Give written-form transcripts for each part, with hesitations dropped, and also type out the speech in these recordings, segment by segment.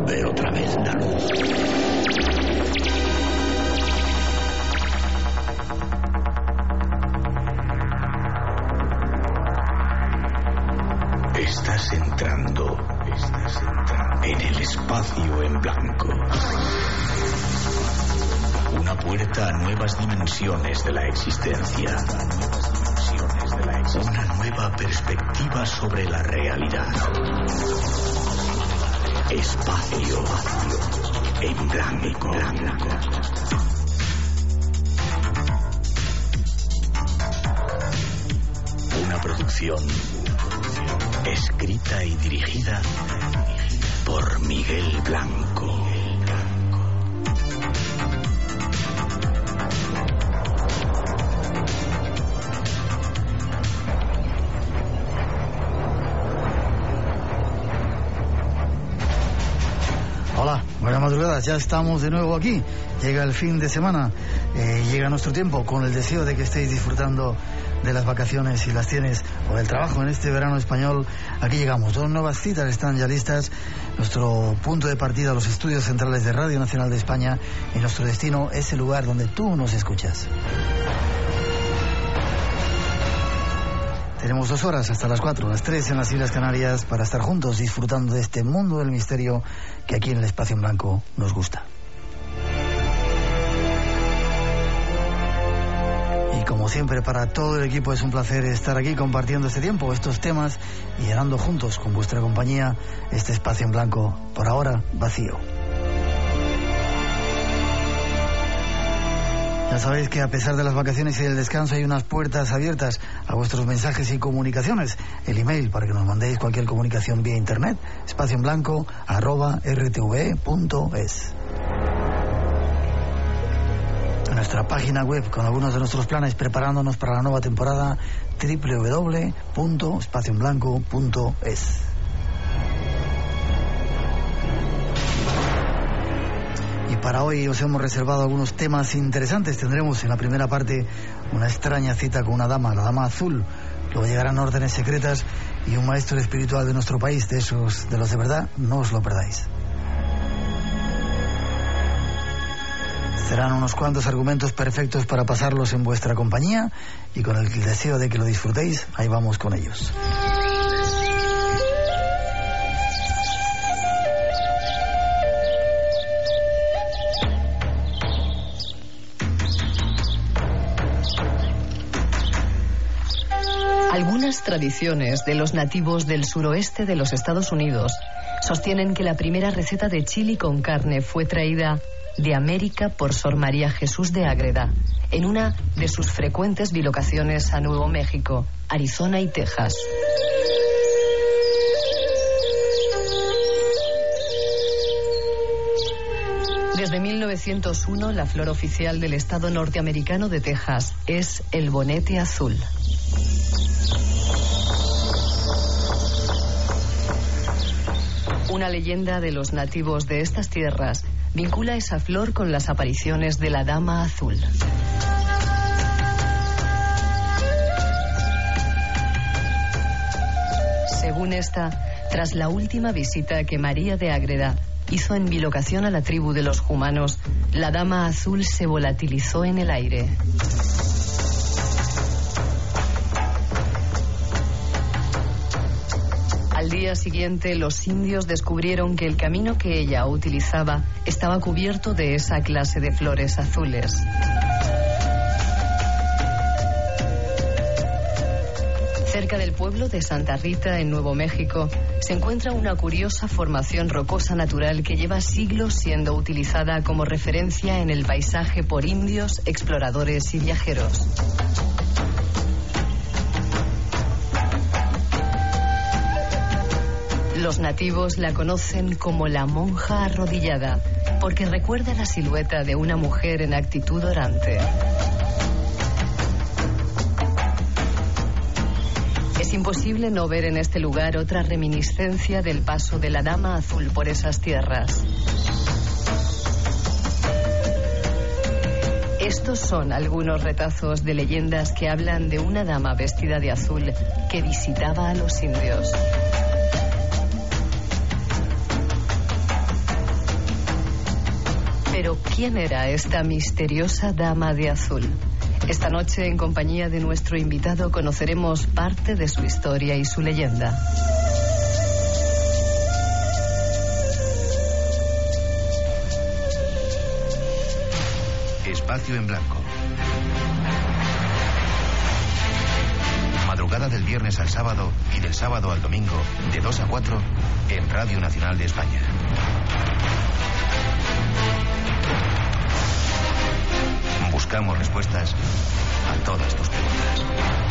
ver otra vez la luz. Estás entrando en el espacio en blanco. Una puerta a nuevas dimensiones de la existencia. Una nueva perspectiva sobre la realidad. Espacio en blanco. Una producción escrita y dirigida por Miguel Blanco. Hola, buenas madrugadas, ya estamos de nuevo aquí. Llega el fin de semana, llega nuestro tiempo, con el deseo de que estéis disfrutando de las vacaciones, si las tienes, o del trabajo en este verano español. Aquí llegamos, 2 nuevas citas están ya listas. Nuestro punto de partida, los estudios centrales de Radio Nacional de España, y nuestro destino es el lugar donde tú nos escuchas. Tenemos 2 horas hasta las 4, las 3 en las Islas Canarias, para estar juntos disfrutando de este mundo del misterio que aquí en el Espacio en Blanco nos gusta. Y como siempre, para todo el equipo es un placer estar aquí compartiendo este tiempo, estos temas, y llenando juntos con vuestra compañía este Espacio en Blanco, por ahora vacío. Ya sabéis que a pesar de las vacaciones y del descanso hay unas puertas abiertas a vuestros mensajes y comunicaciones. El email para que nos mandéis cualquier comunicación vía internet, espacioenblanco@rtve.es. Nuestra página web con algunos de nuestros planes preparándonos para la nueva temporada, www.espacioenblanco.es. Y para hoy os hemos reservado algunos temas interesantes. Tendremos en la primera parte una extraña cita con una dama, la Dama Azul. Luego llegarán órdenes secretas y un maestro espiritual de nuestro país, de esos de los de verdad, no os lo perdáis. Serán unos cuantos argumentos perfectos para pasarlos en vuestra compañía, y con el deseo de que lo disfrutéis, ahí vamos con ellos. Algunas tradiciones de los nativos del suroeste de los Estados Unidos sostienen que la primera receta de chili con carne fue traída de América por Sor María Jesús de Ágreda en una de sus frecuentes bilocaciones a Nuevo México, Arizona y Texas. Desde 1901, la flor oficial del estado norteamericano de Texas es el bonete azul. Una leyenda de los nativos de estas tierras vincula esa flor con las apariciones de la Dama Azul. Según esta, tras la última visita que María de Ágreda hizo en bilocación a la tribu de los Jumanos, la Dama Azul se volatilizó en el aire. Al día siguiente, los indios descubrieron que el camino que ella utilizaba estaba cubierto de esa clase de flores azules. Cerca del pueblo de Santa Rita, en Nuevo México, se encuentra una curiosa formación rocosa natural que lleva siglos siendo utilizada como referencia en el paisaje por indios, exploradores y viajeros. Los nativos la conocen como la monja arrodillada, porque recuerda la silueta de una mujer en actitud orante. Es imposible no ver en este lugar otra reminiscencia del paso de la Dama Azul por esas tierras. Estos son algunos retazos de leyendas que hablan de una dama vestida de azul que visitaba a los indios. Pero ¿quién era esta misteriosa dama de azul? Esta noche, en compañía de nuestro invitado, conoceremos parte de su historia y su leyenda. Espacio en blanco. Madrugada del viernes al sábado y del sábado al domingo, de 2 a 4, en Radio Nacional de España. Buscamos respuestas a todas tus preguntas.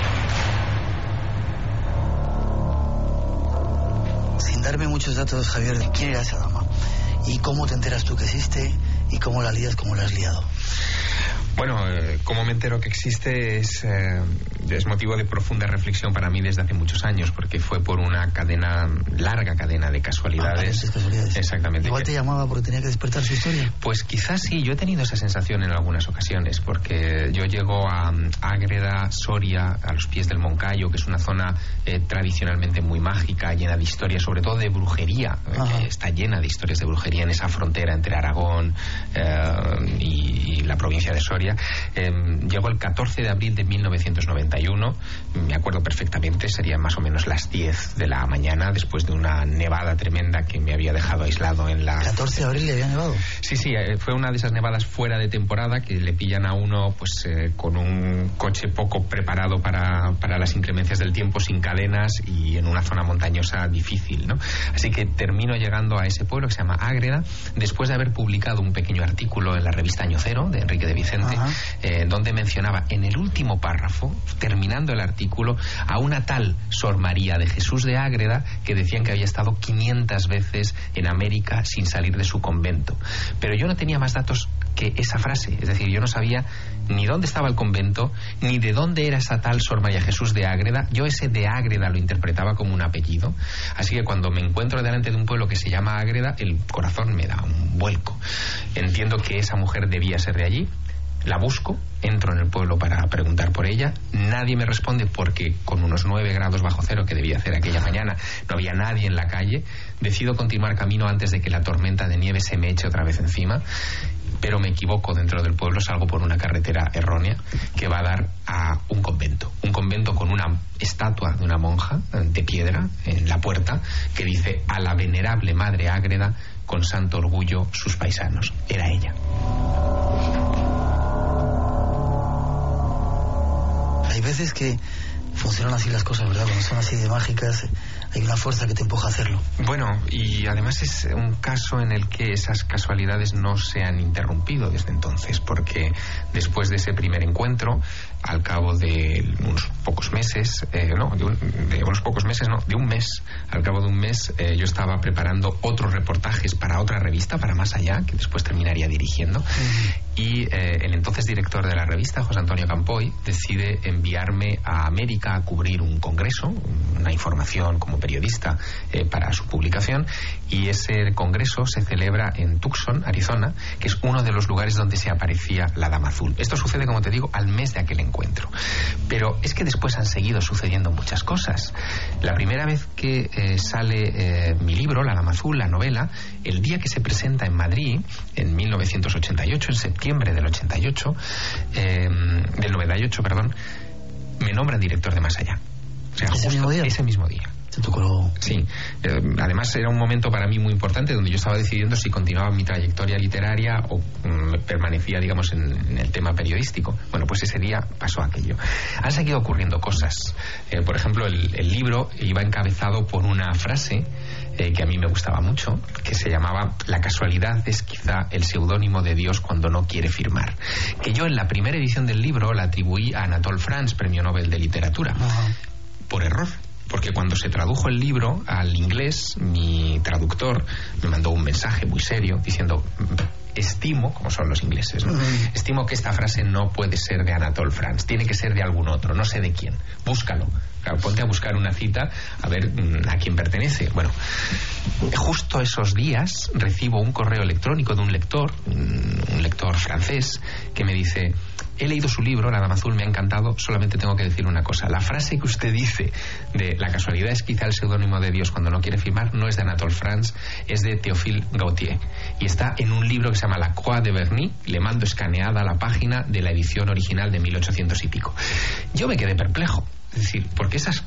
Sin darme muchos datos, Javier, de quién era esa dama y cómo te enteras tú que existe y cómo la lías, cómo la has liado. Bueno, cómo me entero que existe es motivo de profunda reflexión para mí desde hace muchos años, porque fue por una larga cadena de casualidades. Exactamente. Igual te llamaba porque tenía que despertar su historia. Pues quizás sí, yo he tenido esa sensación en algunas ocasiones, porque yo llego a Ágreda, Soria, a los pies del Moncayo, que es una zona tradicionalmente muy mágica, llena de historias, sobre todo de brujería, que está llena de historias de brujería en esa frontera entre Aragón y la provincia de Soria. Llegó el 14 de abril de 1991, me acuerdo perfectamente, serían más o menos las 10 de la mañana, después de una nevada tremenda que me había dejado aislado en la... ¿14 de abril le había nevado? Sí, fue una de esas nevadas fuera de temporada que le pillan a uno pues con un coche poco preparado para las inclemencias del tiempo, sin cadenas y en una zona montañosa difícil, ¿no? Así que termino llegando a ese pueblo que se llama Ágreda, después de haber publicado un pequeño artículo en la revista Año Cero de Enrique de Vicente, donde mencionaba en el último párrafo, terminando el artículo, a una tal Sor María de Jesús de Ágreda que decían que había estado 500 veces en América sin salir de su convento. Pero yo no tenía más datos que esa frase, es decir, yo no sabía ni dónde estaba el convento, ni de dónde era esa tal Sor María Jesús de Ágreda. Yo ese de Ágreda lo interpretaba como un apellido, así que cuando me encuentro delante de un pueblo que se llama Ágreda, el corazón me da un vuelco. Entiendo que esa mujer debía ser de allí. La busco, entro en el pueblo para preguntar por ella, nadie me responde porque con unos 9 grados bajo cero que debía hacer aquella mañana no había nadie en la calle. Decido continuar camino antes de que la tormenta de nieve se me eche otra vez encima, pero me equivoco dentro del pueblo, salgo por una carretera errónea que va a dar a un convento con una estatua de una monja de piedra en la puerta que dice: a la venerable Madre Ágreda, con santo orgullo sus paisanos. Era ella. Hay veces que funcionan así las cosas, ¿verdad? Cuando son así de mágicas, hay una fuerza que te empuja a hacerlo. Bueno, y además es un caso en el que esas casualidades no se han interrumpido desde entonces, porque después de ese primer encuentro, al cabo de unos pocos meses, de un mes, al cabo de un mes, yo estaba preparando otros reportajes para otra revista, para Más Allá, que después terminaría dirigiendo, y el entonces director de la revista, José Antonio Campoy, decide enviarme a América a cubrir un congreso, una información como periodista para su publicación, y ese congreso se celebra en Tucson, Arizona, que es uno de los lugares donde se aparecía la Dama Azul. Esto sucede, como te digo, al mes de aquel encuentro. Pero es que después han seguido sucediendo muchas cosas. La primera vez que sale mi libro, La Dama Azul, la novela, el día que se presenta en Madrid, en 1988, en septiembre del 98, del 98, perdón, me nombran director de Más Allá. O sea, ese mismo día. Sí, además era un momento para mí muy importante donde yo estaba decidiendo si continuaba mi trayectoria literaria o permanecía, digamos, en el tema periodístico. Bueno, pues ese día pasó aquello. Han seguido ocurriendo cosas. Por ejemplo, el libro iba encabezado por una frase que a mí me gustaba mucho, que se llamaba: la casualidad es quizá el seudónimo de Dios cuando no quiere firmar. Que yo en la primera edición del libro la atribuí a Anatole France, premio Nobel de Literatura, por error. Porque cuando se tradujo el libro al inglés, mi traductor me mandó un mensaje muy serio diciendo: estimo, como son los ingleses, ¿no? Estimo que esta frase no puede ser de Anatole France, tiene que ser de algún otro, no sé de quién, búscalo. Claro, ponte a buscar una cita a ver a quién pertenece. Bueno, justo esos días recibo un correo electrónico de un lector francés, que me dice: he leído su libro, La Dama Azul, me ha encantado, solamente tengo que decir una cosa. La frase que usted dice de la casualidad es quizá el seudónimo de Dios cuando no quiere firmar, no es de Anatole France, es de Théophile Gautier. Y está en un libro que se llama La Croix de Berny, le mando escaneada la página de la edición original de 1800 y pico. Yo me quedé perplejo, es decir, porque esas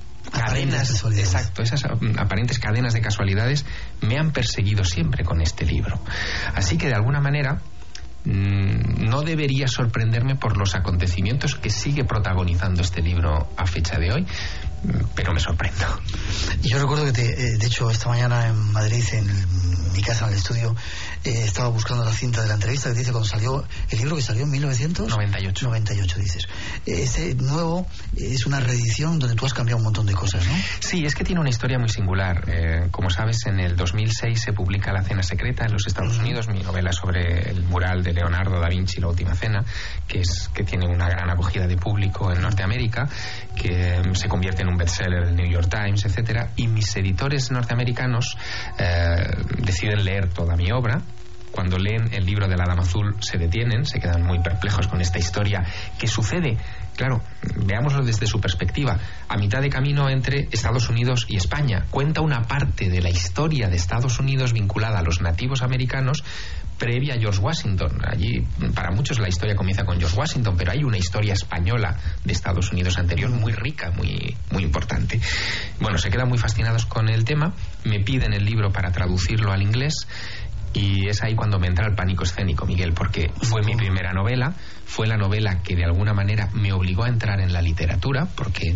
esas aparentes cadenas de casualidades me han perseguido siempre con este libro. Así que de alguna manera no debería sorprenderme por los acontecimientos que sigue protagonizando este libro a fecha de hoy, pero me sorprendo. Yo recuerdo que de hecho esta mañana en Madrid, en mi casa, en el estudio, estaba buscando la cinta de la entrevista que dice cuando salió el libro, que salió en 1998 dices. Este nuevo es una reedición donde tú has cambiado un montón de cosas, ¿no? Sí, es que tiene una historia muy singular. Como sabes, en el 2006 se publica La Cena Secreta en los Estados Unidos, mi novela sobre el mural de Leonardo da Vinci, La Última Cena, que tiene una gran acogida de público en Norteamérica, que se convierte en un bestseller del New York Times, etcétera, y mis editores norteamericanos deciden leer toda mi obra. Cuando leen el libro de La Dama Azul se detienen, se quedan muy perplejos con esta historia que sucede, claro, veámoslo desde su perspectiva, a mitad de camino entre Estados Unidos y España. Cuenta una parte de la historia de Estados Unidos vinculada a los nativos americanos previa a George Washington. Allí, para muchos, la historia comienza con George Washington, pero hay una historia española de Estados Unidos anterior muy rica, muy importante. Bueno, se quedan muy fascinados con el tema, me piden el libro para traducirlo al inglés. Y es ahí cuando me entra el pánico escénico, Miguel, porque fue mi primera novela, fue la novela que de alguna manera me obligó a entrar en la literatura, porque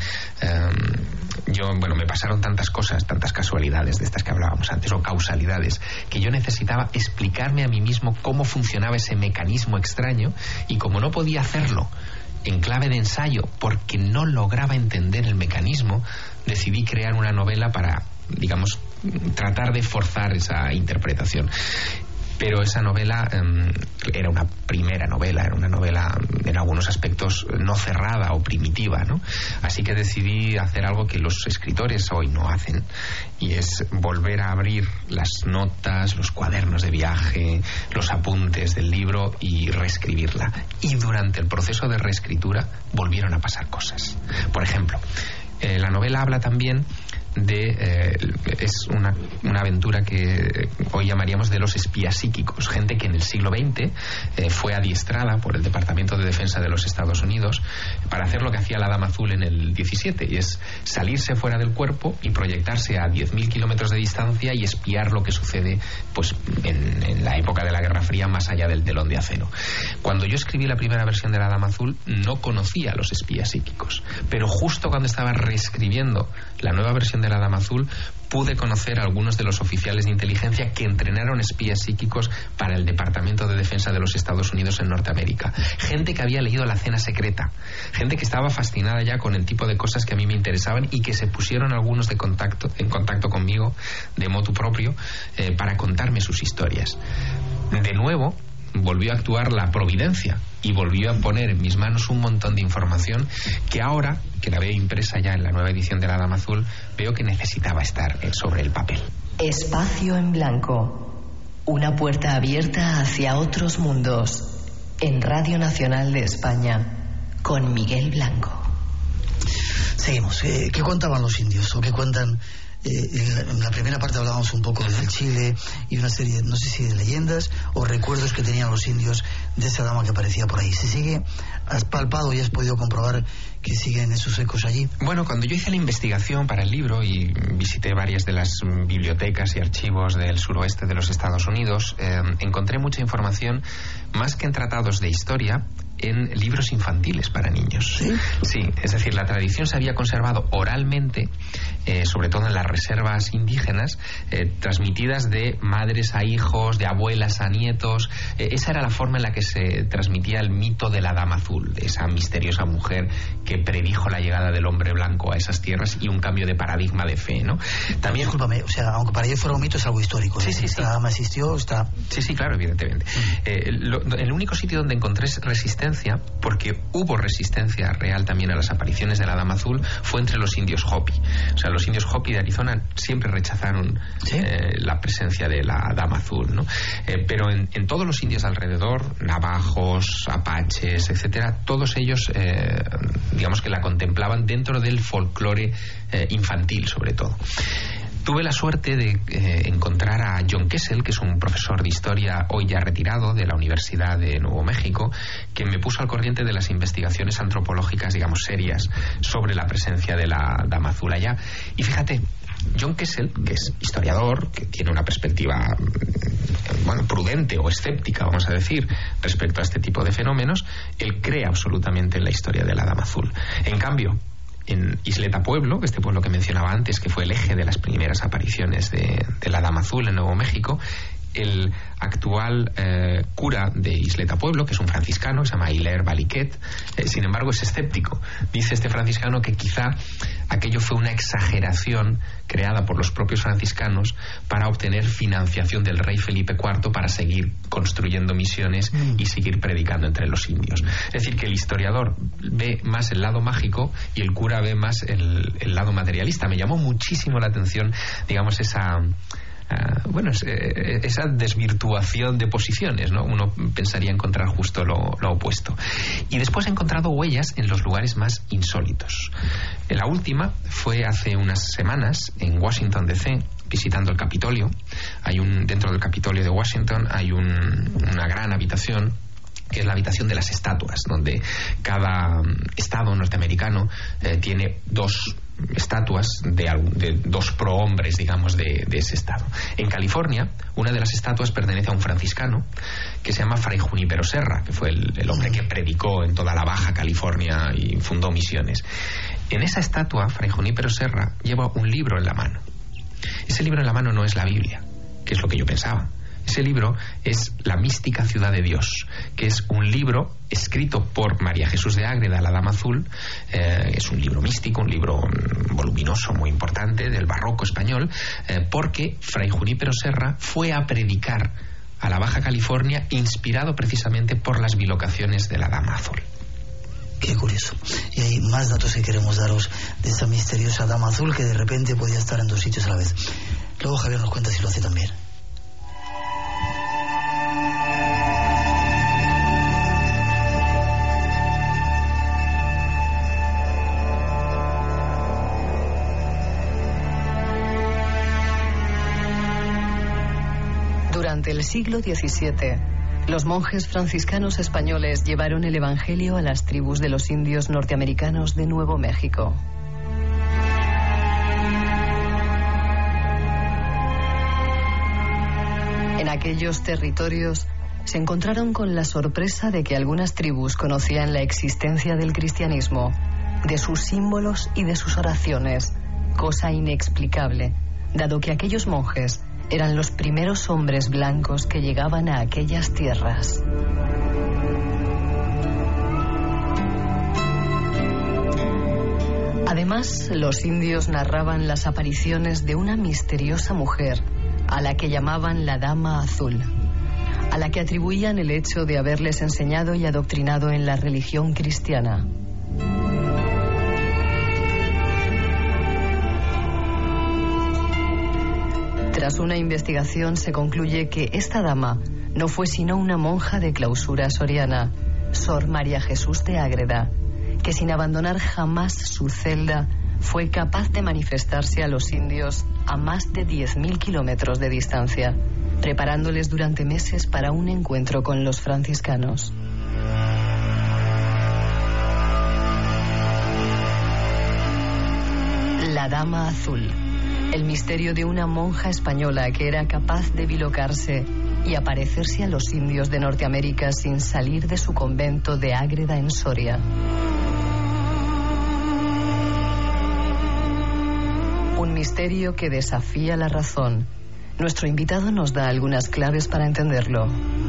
me pasaron tantas cosas, tantas casualidades de estas que hablábamos antes, o causalidades, que yo necesitaba explicarme a mí mismo cómo funcionaba ese mecanismo extraño, y como no podía hacerlo en clave de ensayo porque no lograba entender el mecanismo, decidí crear una novela para, digamos, tratar de forzar esa interpretación. Pero esa novela era una primera novela, era una novela en algunos aspectos no cerrada o primitiva, ¿no? Así que decidí hacer algo que los escritores hoy no hacen, y es volver a abrir las notas, los cuadernos de viaje, los apuntes del libro y reescribirla. Y durante el proceso de reescritura volvieron a pasar cosas. Por ejemplo, la novela habla también es una aventura que hoy llamaríamos de los espías psíquicos, gente que en el siglo XX fue adiestrada por el Departamento de Defensa de los Estados Unidos para hacer lo que hacía la Dama Azul en el 17, y es salirse fuera del cuerpo y proyectarse a 10.000 kilómetros de distancia y espiar lo que sucede pues en la época de la Guerra Fría más allá del telón de acero. Cuando yo escribí la primera versión de la Dama Azul no conocía a los espías psíquicos, pero justo cuando estaba reescribiendo la nueva versión de la Dama Azul pude conocer a algunos de los oficiales de inteligencia que entrenaron espías psíquicos para el Departamento de Defensa de los Estados Unidos en Norteamérica. Gente que había leído La Cena Secreta, gente que estaba fascinada ya con el tipo de cosas que a mí me interesaban y que se pusieron algunos en contacto conmigo de motu propio para contarme sus historias. De nuevo volvió a actuar la providencia y volvió a poner en mis manos un montón de información que ahora, que la veo impresa ya en la nueva edición de La Dama Azul, veo que necesitaba estar sobre el papel. Espacio en blanco. Una puerta abierta hacia otros mundos. En Radio Nacional de España, con Miguel Blanco. Seguimos. ¿Qué contaban los indios? ¿O qué cuentan? En la primera parte hablábamos un poco del Chile y una serie, no sé si de leyendas o recuerdos que tenían los indios de esa dama que aparecía por ahí. ¿Has palpado y has podido comprobar que siguen esos ecos allí? Bueno, cuando yo hice la investigación para el libro y visité varias de las bibliotecas y archivos del suroeste de los Estados Unidos, encontré mucha información, más que en tratados de historia, en libros infantiles para niños. ¿Sí? Sí, es decir, la tradición se había conservado oralmente, sobre todo en las reservas indígenas, transmitidas de madres a hijos, de abuelas a nietos. Esa era la forma en la que se transmitía el mito de la Dama Azul, de esa misteriosa mujer que predijo la llegada del hombre blanco a esas tierras y un cambio de paradigma de fe, ¿no? También, discúlpame, o sea, aunque para ellos fuera un mito, es algo histórico, ¿no? Sí. Esta dama existió, está... Sí, claro, evidentemente. El único sitio donde encontré resistencia, porque hubo resistencia real también a las apariciones de la Dama Azul, fue entre los indios Hopi. O sea, los indios Hopi de Arizona siempre rechazaron la presencia de la Dama Azul, ¿no? Pero en todos los indios alrededor, navajos, apaches, etcétera, todos ellos digamos que la contemplaban dentro del folclore infantil, sobre todo. Tuve la suerte de encontrar a John Kessel, que es un profesor de historia hoy ya retirado de la Universidad de Nuevo México, que me puso al corriente de las investigaciones antropológicas, digamos, serias sobre la presencia de la Dama Azul allá. Y fíjate, John Kessel, que es historiador, que tiene una perspectiva, bueno, prudente o escéptica, vamos a decir, respecto a este tipo de fenómenos, él cree absolutamente en la historia de la Dama Azul. En cambio, en Isleta Pueblo, este pueblo que mencionaba antes, que fue el eje de las primeras apariciones de la Dama Azul en Nuevo México, el actual cura de Isleta Pueblo, que es un franciscano, se llama Hilaire Baliquet, sin embargo es escéptico. Dice este franciscano que quizá aquello fue una exageración creada por los propios franciscanos para obtener financiación del rey Felipe IV para seguir construyendo misiones y seguir predicando entre los indios. Es decir, que el historiador ve más el lado mágico y el cura ve más el lado materialista. Me llamó muchísimo la atención, digamos, esa desvirtuación de posiciones, ¿no? Uno pensaría encontrar justo lo opuesto. Y después he encontrado huellas en los lugares más insólitos. La última fue hace unas semanas en Washington D.C., visitando el Capitolio. Dentro del Capitolio de Washington hay una gran habitación, que es la habitación de las estatuas, donde cada estado norteamericano tiene dos estatuas de dos prohombres, digamos, de ese estado. En California, una de las estatuas pertenece a un franciscano que se llama Fray Junípero Serra, que fue el hombre que predicó en toda la Baja California y fundó misiones. En esa estatua, Fray Junípero Serra lleva un libro en la mano. Ese libro en la mano no es la Biblia, que es lo que yo pensaba. Ese libro es La mística ciudad de Dios, que es un libro escrito por María Jesús de Ágreda, la Dama Azul. Es un libro místico, un libro voluminoso, muy importante, del barroco español, porque Fray Junípero Serra fue a predicar a la Baja California inspirado precisamente por las bilocaciones de la Dama Azul. Qué curioso. Y hay más datos que queremos daros de esa misteriosa Dama Azul que de repente podía estar en dos sitios a la vez. Luego Javier nos cuenta si lo hace también. Durante el siglo XVII, los monjes franciscanos españoles llevaron el Evangelio a las tribus de los indios norteamericanos de Nuevo México. En aquellos territorios se encontraron con la sorpresa de que algunas tribus conocían la existencia del cristianismo, de sus símbolos y de sus oraciones, cosa inexplicable, dado que aquellos monjes eran los primeros hombres blancos que llegaban a aquellas tierras. Además, los indios narraban las apariciones de una misteriosa mujer, a la que llamaban la Dama Azul, a la que atribuían el hecho de haberles enseñado y adoctrinado en la religión cristiana. Tras una investigación se concluye que esta dama no fue sino una monja de clausura soriana, Sor María Jesús de Ágreda, que sin abandonar jamás su celda fue capaz de manifestarse a los indios a más de 10.000 kilómetros de distancia, preparándoles durante meses para un encuentro con los franciscanos. La Dama Azul. El misterio de una monja española que era capaz de bilocarse y aparecerse a los indios de Norteamérica sin salir de su convento de Ágreda en Soria. Un misterio que desafía la razón. Nuestro invitado nos da algunas claves para entenderlo.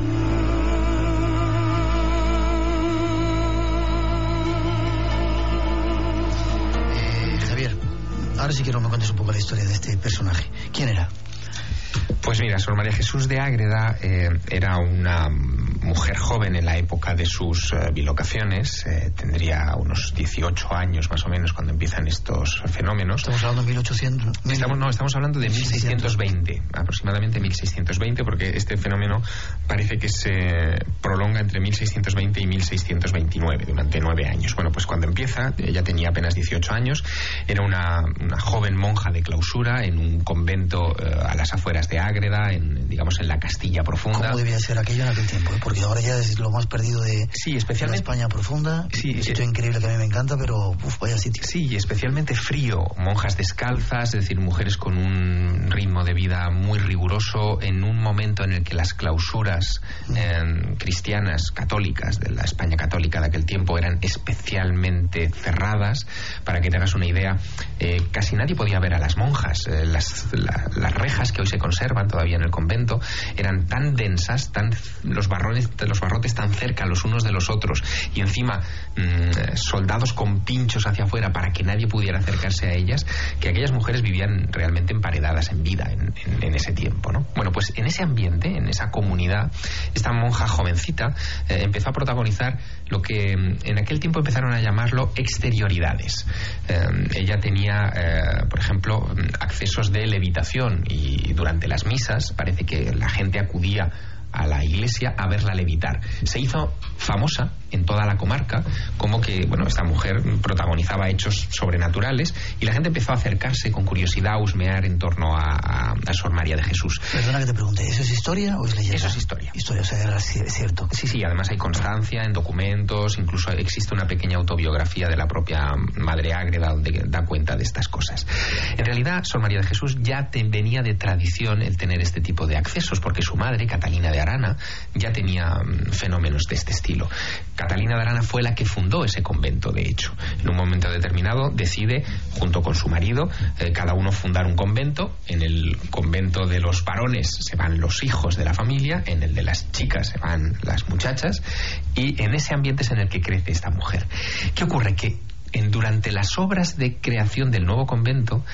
Ahora sí quiero que me cuentes un poco la historia de este personaje. ¿Quién era? Pues mira, Sor María Jesús de Ágreda era una mujer joven en la época de sus bilocaciones. Tendría unos 18 años más o menos cuando empiezan estos fenómenos. ¿Estamos hablando de 1800? Estamos hablando de 1620, aproximadamente 1620, porque este fenómeno parece que se prolonga entre 1620 y 1629, durante 9 años. Bueno, pues cuando empieza, ella tenía apenas 18 años, era una joven monja de clausura en un convento a las afueras de Ágreda, digamos en la Castilla profunda. ¿Cómo debía ser aquello en aquel tiempo? Porque ahora ya es lo más perdido de especialmente, la España profunda. Sí, un sitio increíble que a mí me encanta, pero vaya sitio. Sí, y especialmente frío, monjas descalzas, es decir, mujeres con un ritmo de vida muy riguroso, en un momento en el que las clausuras cristianas, católicas, de la España católica de aquel tiempo eran especialmente cerradas. Para que te hagas una idea, casi nadie podía ver a las monjas. Las rejas que hoy se conservan todavía en el convento eran tan densas, los barrotes tan cerca los unos de los otros, y encima soldados con pinchos hacia afuera para que nadie pudiera acercarse a ellas, que aquellas mujeres vivían realmente emparedadas en vida en ese tiempo, ¿no? Bueno, pues en ese ambiente, en esa comunidad, esta monja jovencita empezó a protagonizar lo que en aquel tiempo empezaron a llamarlo exterioridades. Ella tenía, por ejemplo, accesos de levitación, y durante las misas parece que la gente acudía a la iglesia a verla levitar. Se hizo famosa en toda la comarca como que, bueno, esta mujer protagonizaba hechos sobrenaturales, y la gente empezó a acercarse con curiosidad, a husmear en torno a Sor María de Jesús. Perdona que te pregunte, ¿eso es historia o es leyenda? Eso es historia. Historia, o sea, es cierto. Sí, además hay constancia en documentos, incluso existe una pequeña autobiografía de la propia Madre Ágreda donde da cuenta de estas cosas. En realidad, Sor María de Jesús ya venía de tradición el tener este tipo de accesos, porque su madre, Catalina de Arana, ya tenía fenómenos de este estilo. Catalina de Arana fue la que fundó ese convento, de hecho. En un momento determinado decide, junto con su marido, cada uno fundar un convento. En el convento de los varones se van los hijos de la familia, en el de las chicas se van las muchachas, y en ese ambiente es en el que crece esta mujer. ¿Qué ocurre? Que durante las obras de creación del nuevo convento,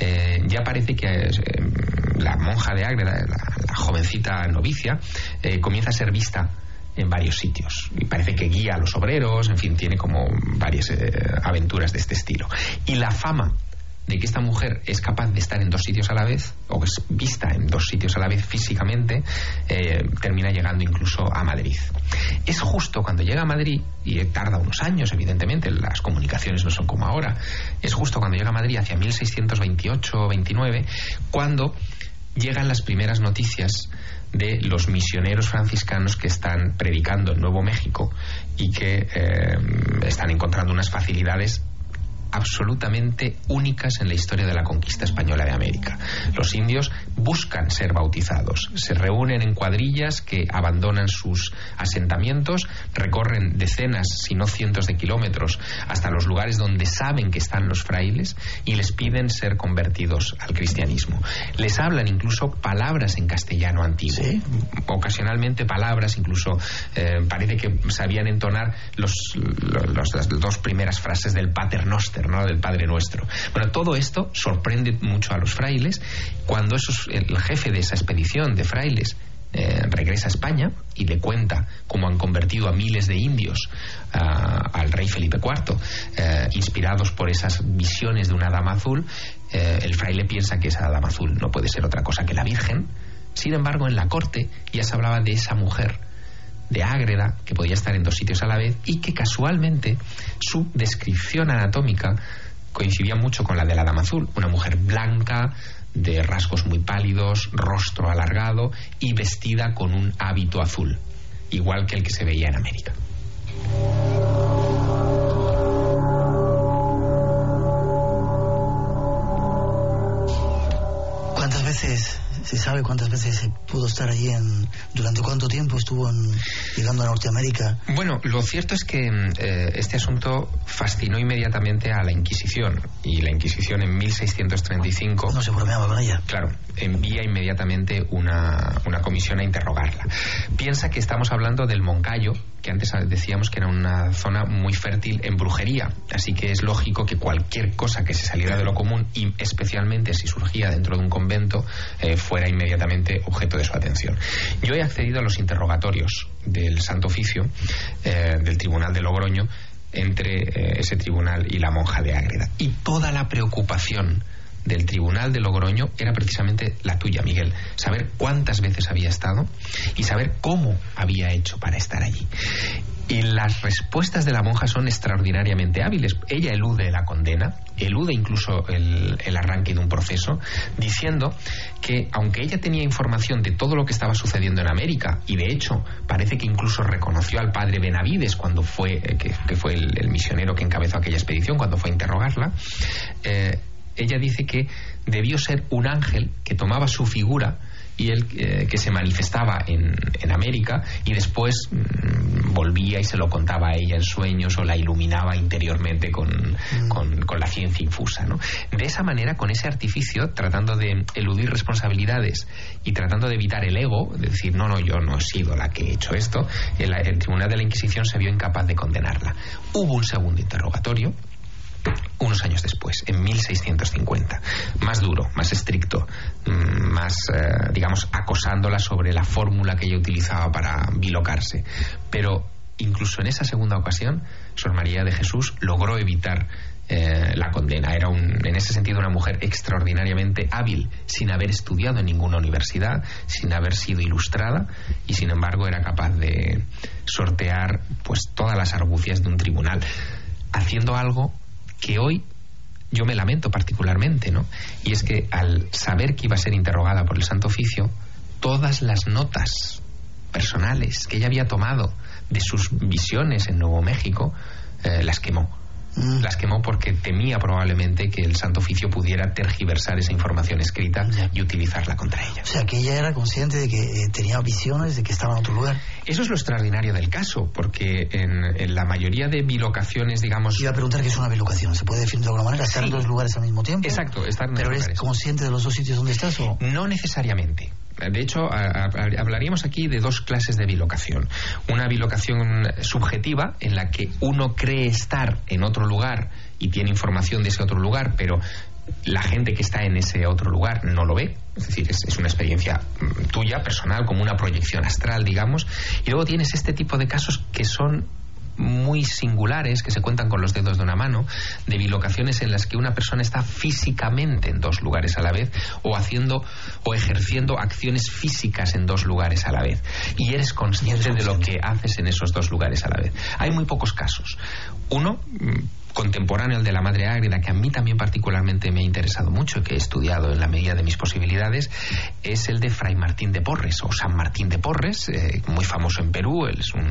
ya parece que la monja de Ágreda, la jovencita novicia, comienza a ser vista en varios sitios, y parece que guía a los obreros, en fin, tiene como varias aventuras de este estilo. Y la fama de que esta mujer es capaz de estar en 2 sitios a la vez, o es vista en 2 sitios a la vez físicamente, termina llegando incluso a Madrid. Es justo cuando llega a Madrid, y tarda unos años, evidentemente, las comunicaciones no son como ahora, es justo cuando llega a Madrid hacia 1628 o 29, cuando llegan las primeras noticias de los misioneros franciscanos que están predicando en Nuevo México y que están encontrando unas facilidades absolutamente únicas en la historia de la conquista española de América. Los indios buscan ser bautizados, se reúnen en cuadrillas que abandonan sus asentamientos, recorren decenas, si no cientos de kilómetros hasta los lugares donde saben que están los frailes y les piden ser convertidos al cristianismo. Les hablan incluso palabras en castellano antiguo, ¿sí? Ocasionalmente palabras, incluso parece que sabían entonar las 2 primeras frases del Pater Noster, ¿no?, del Padre Nuestro. Bueno, todo esto sorprende mucho a los frailes. Cuando el jefe de esa expedición de frailes regresa a España y le cuenta cómo han convertido a miles de indios al rey Felipe IV, inspirados por esas visiones de una dama azul, el fraile piensa que esa dama azul no puede ser otra cosa que la Virgen. Sin embargo, en la corte ya se hablaba de esa mujer de Ágreda que podía estar en 2 sitios a la vez, y que casualmente su descripción anatómica coincidía mucho con la de la dama azul, una mujer blanca, de rasgos muy pálidos, rostro alargado y vestida con un hábito azul, igual que el que se veía en América. ¿Cuántas veces se sabe cuántas veces se pudo estar allí? ¿Durante cuánto tiempo estuvo llegando a Norteamérica? Bueno, lo cierto es que este asunto fascinó inmediatamente a la Inquisición, y la Inquisición en 1635... No se bromeaba con ella. Claro, envía inmediatamente una comisión a interrogarla. Piensa que estamos hablando del Moncayo, que antes decíamos que era una zona muy fértil en brujería, así que es lógico que cualquier cosa que se saliera de lo común, y especialmente si surgía dentro de un convento, fuera inmediatamente objeto de su atención. Yo he accedido a los interrogatorios del Santo Oficio, del Tribunal de Logroño, entre ese tribunal y la monja de Ágreda, y toda la preocupación del Tribunal de Logroño era precisamente la tuya, Miguel. Saber cuántas veces había estado y saber cómo había hecho para estar allí. Y las respuestas de la monja son extraordinariamente hábiles. Ella elude la condena, elude incluso el arranque de un proceso, diciendo que aunque ella tenía información de todo lo que estaba sucediendo en América, y de hecho parece que incluso reconoció al padre Benavides cuando fue, que fue el misionero que encabezó aquella expedición, cuando fue a interrogarla, ella dice que debió ser un ángel que tomaba su figura y él que se manifestaba en América y después volvía y se lo contaba a ella en sueños o la iluminaba interiormente con la ciencia infusa, ¿no? De esa manera, con ese artificio, tratando de eludir responsabilidades y tratando de evitar el ego, de decir, no, yo no he sido la que he hecho esto, el Tribunal de la Inquisición se vio incapaz de condenarla. Hubo un segundo interrogatorio unos años después, en 1650, más duro, más estricto, más, digamos, acosándola sobre la fórmula que ella utilizaba para bilocarse. Pero incluso en esa segunda ocasión, Sor María de Jesús logró evitar la condena. Era en ese sentido una mujer extraordinariamente hábil, sin haber estudiado en ninguna universidad, sin haber sido ilustrada, y sin embargo era capaz de sortear pues todas las argucias de un tribunal, haciendo algo que hoy yo me lamento particularmente, ¿no? Y es que al saber que iba a ser interrogada por el Santo Oficio, todas las notas personales que ella había tomado de sus visiones en Nuevo México, las quemó. Las quemó porque temía probablemente que el Santo Oficio pudiera tergiversar esa información escrita y utilizarla contra ella. O sea, que ella era consciente de que tenía visiones, de que estaba en otro lugar. Eso es lo extraordinario del caso, porque en la mayoría de bilocaciones, digamos... Iba a preguntar qué es una bilocación. ¿Se puede definir de alguna manera? ¿Estar en dos lugares al mismo tiempo? Exacto, estar en dos lugares. ¿Pero eres consciente de los dos sitios donde estás o...? No necesariamente. De hecho, hablaríamos aquí de dos clases de bilocación. Una bilocación subjetiva, en la que uno cree estar en otro lugar y tiene información de ese otro lugar, pero la gente que está en ese otro lugar no lo ve. Es decir, es una experiencia tuya, personal, como una proyección astral, digamos. Y luego tienes este tipo de casos que son muy singulares, que se cuentan con los dedos de una mano, de bilocaciones en las que una persona está físicamente en dos lugares a la vez, o haciendo o ejerciendo acciones físicas en dos lugares a la vez, y eres consciente de lo que haces en esos dos lugares a la vez. Hay muy pocos casos. Uno contemporáneo al de la Madre Ágreda, que a mí también particularmente me ha interesado mucho, que he estudiado en la medida de mis posibilidades, es el de Fray Martín de Porres, o San Martín de Porres, muy famoso en Perú. Él es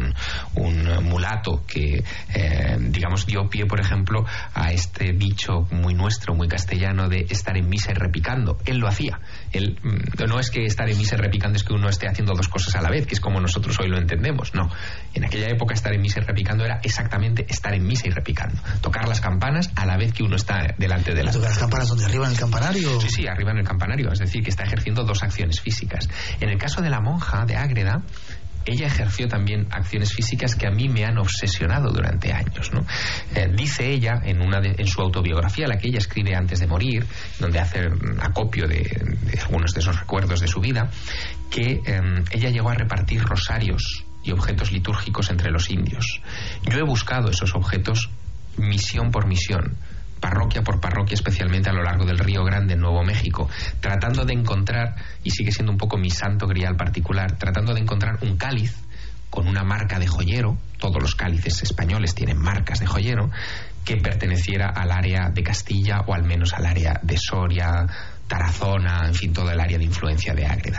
un mulato que, digamos, dio pie, por ejemplo, a este dicho muy nuestro, muy castellano, de estar en misa y repicando. Él lo hacía. Él, no es que estar en misa y repicando es que uno esté haciendo dos cosas a la vez, que es como nosotros hoy lo entendemos. No. En aquella época estar en misa y repicando era exactamente estar en misa y repicando. Tocar las campanas a la vez que uno está delante de ¿Tocar las campanas donde arriba en el campanario? Sí, arriba en el campanario. Es decir, que está ejerciendo dos acciones físicas. En el caso de la monja de Ágreda, ella ejerció también acciones físicas que a mí me han obsesionado durante años, ¿no? Dice ella en su autobiografía, la que ella escribe antes de morir, donde hace acopio de algunos de esos recuerdos de su vida, que ella llegó a repartir rosarios y objetos litúrgicos entre los indios. Yo he buscado esos objetos misión por misión, parroquia por parroquia, especialmente a lo largo del Río Grande en Nuevo México, tratando de encontrar, y sigue siendo un poco mi santo grial particular, tratando de encontrar un cáliz con una marca de joyero. Todos los cálices españoles tienen marcas de joyero, que perteneciera al área de Castilla, o al menos al área de Soria, Tarazona, en fin, todo el área de influencia de Ágreda.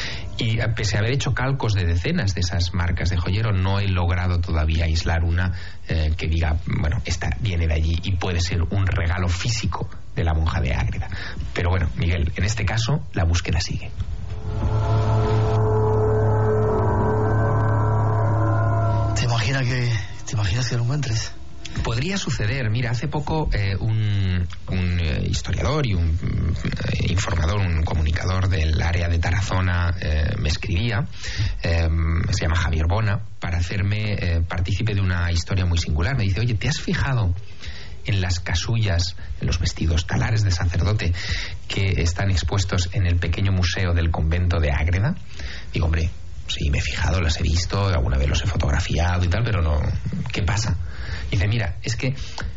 Y pese a haber hecho calcos de decenas de esas marcas de joyero, no he logrado todavía aislar una que diga, bueno, esta viene de allí y puede ser un regalo físico de la monja de Ágreda. Pero bueno, Miguel, en este caso la búsqueda sigue. ¿Te imaginas que lo encuentres? Podría suceder. Mira, hace poco un historiador y un informador, un comunicador del área de Tarazona me escribía, se llama Javier Bona, para hacerme partícipe de una historia muy singular. Me dice, oye, ¿te has fijado en las casullas, en los vestidos talares de sacerdote que están expuestos en el pequeño museo del convento de Ágreda? Digo, hombre, sí, me he fijado, las he visto, alguna vez los he fotografiado y tal, pero no, ¿qué pasa? Dice, mira, es que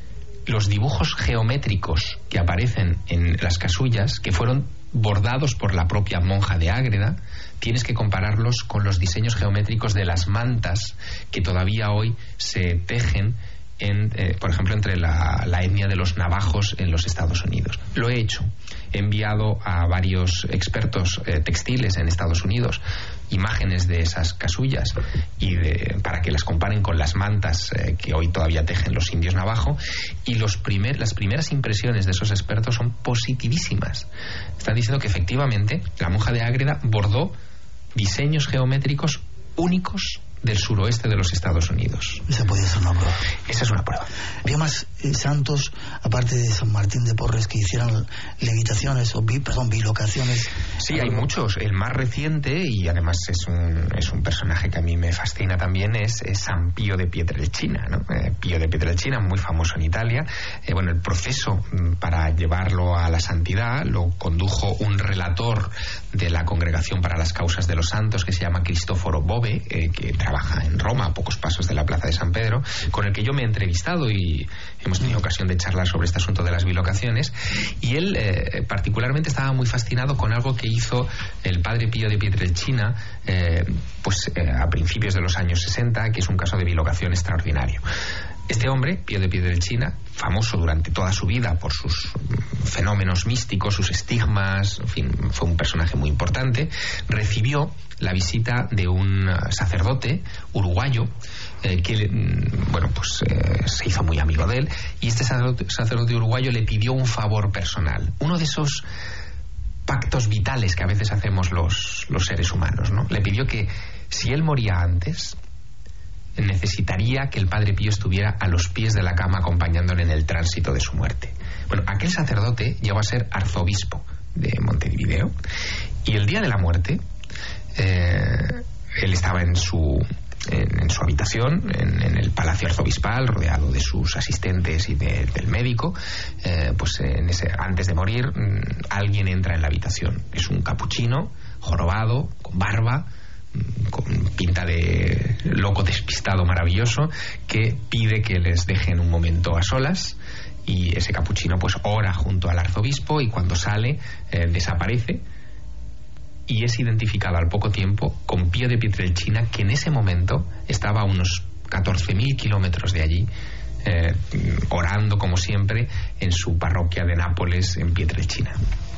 los dibujos geométricos que aparecen en las casullas, que fueron bordados por la propia monja de Ágreda, tienes que compararlos con los diseños geométricos de las mantas que todavía hoy se tejen por ejemplo, entre la etnia de los navajos en los Estados Unidos. Lo he hecho. He enviado a varios expertos textiles en Estados Unidos imágenes de esas casullas para que las comparen con las mantas que hoy todavía tejen los indios navajo, y las primeras impresiones de esos expertos son positivísimas. Están diciendo que efectivamente la monja de Ágreda bordó diseños geométricos únicos del suroeste de los Estados Unidos. Esa podría ser una prueba. Esa es una prueba. ¿Había más santos, aparte de San Martín de Porres, que hicieran levitaciones o bilocaciones? Sí, hay muchos. El más reciente, y además es un personaje que a mí me fascina también, es San Pío de Pietrelcina, ¿no? Pío de Pietrelcina, muy famoso en Italia. El proceso para llevarlo a la santidad lo condujo un relator de la Congregación para las Causas de los Santos, que se llama Cristoforo Bove, que trabaja en Roma, a pocos pasos de la Plaza de San Pedro, con el que yo me he entrevistado y hemos tenido ocasión de charlar sobre este asunto de las bilocaciones. Y él particularmente estaba muy fascinado con algo que hizo el padre Pío de Pietrelcina a principios de los años 60, que es un caso de bilocación extraordinario. Este hombre, Pío de Pietrelcina, famoso durante toda su vida por sus fenómenos místicos, sus estigmas, en fin, fue un personaje muy importante, recibió la visita de un sacerdote uruguayo que se hizo muy amigo de él, y este sacerdote uruguayo le pidió un favor personal, uno de esos pactos vitales que a veces hacemos los seres humanos, ¿no? Le pidió que si él moría antes, necesitaría que el padre Pío estuviera a los pies de la cama acompañándole en el tránsito de su muerte. Bueno, aquel sacerdote llegó a ser arzobispo de Montevideo, y el día de la muerte él estaba en su habitación, en el palacio arzobispal, rodeado de sus asistentes y del médico. Antes de morir, alguien entra en la habitación. Es un capuchino, jorobado, con barba, con pinta de loco despistado maravilloso, que pide que les dejen un momento a solas, y ese capuchino ora junto al arzobispo, y cuando sale desaparece, y es identificado al poco tiempo con Pío de Pietrelcina, que en ese momento estaba a unos 14.000 kilómetros de allí, orando como siempre en su parroquia de Nápoles, en Pietrelcina.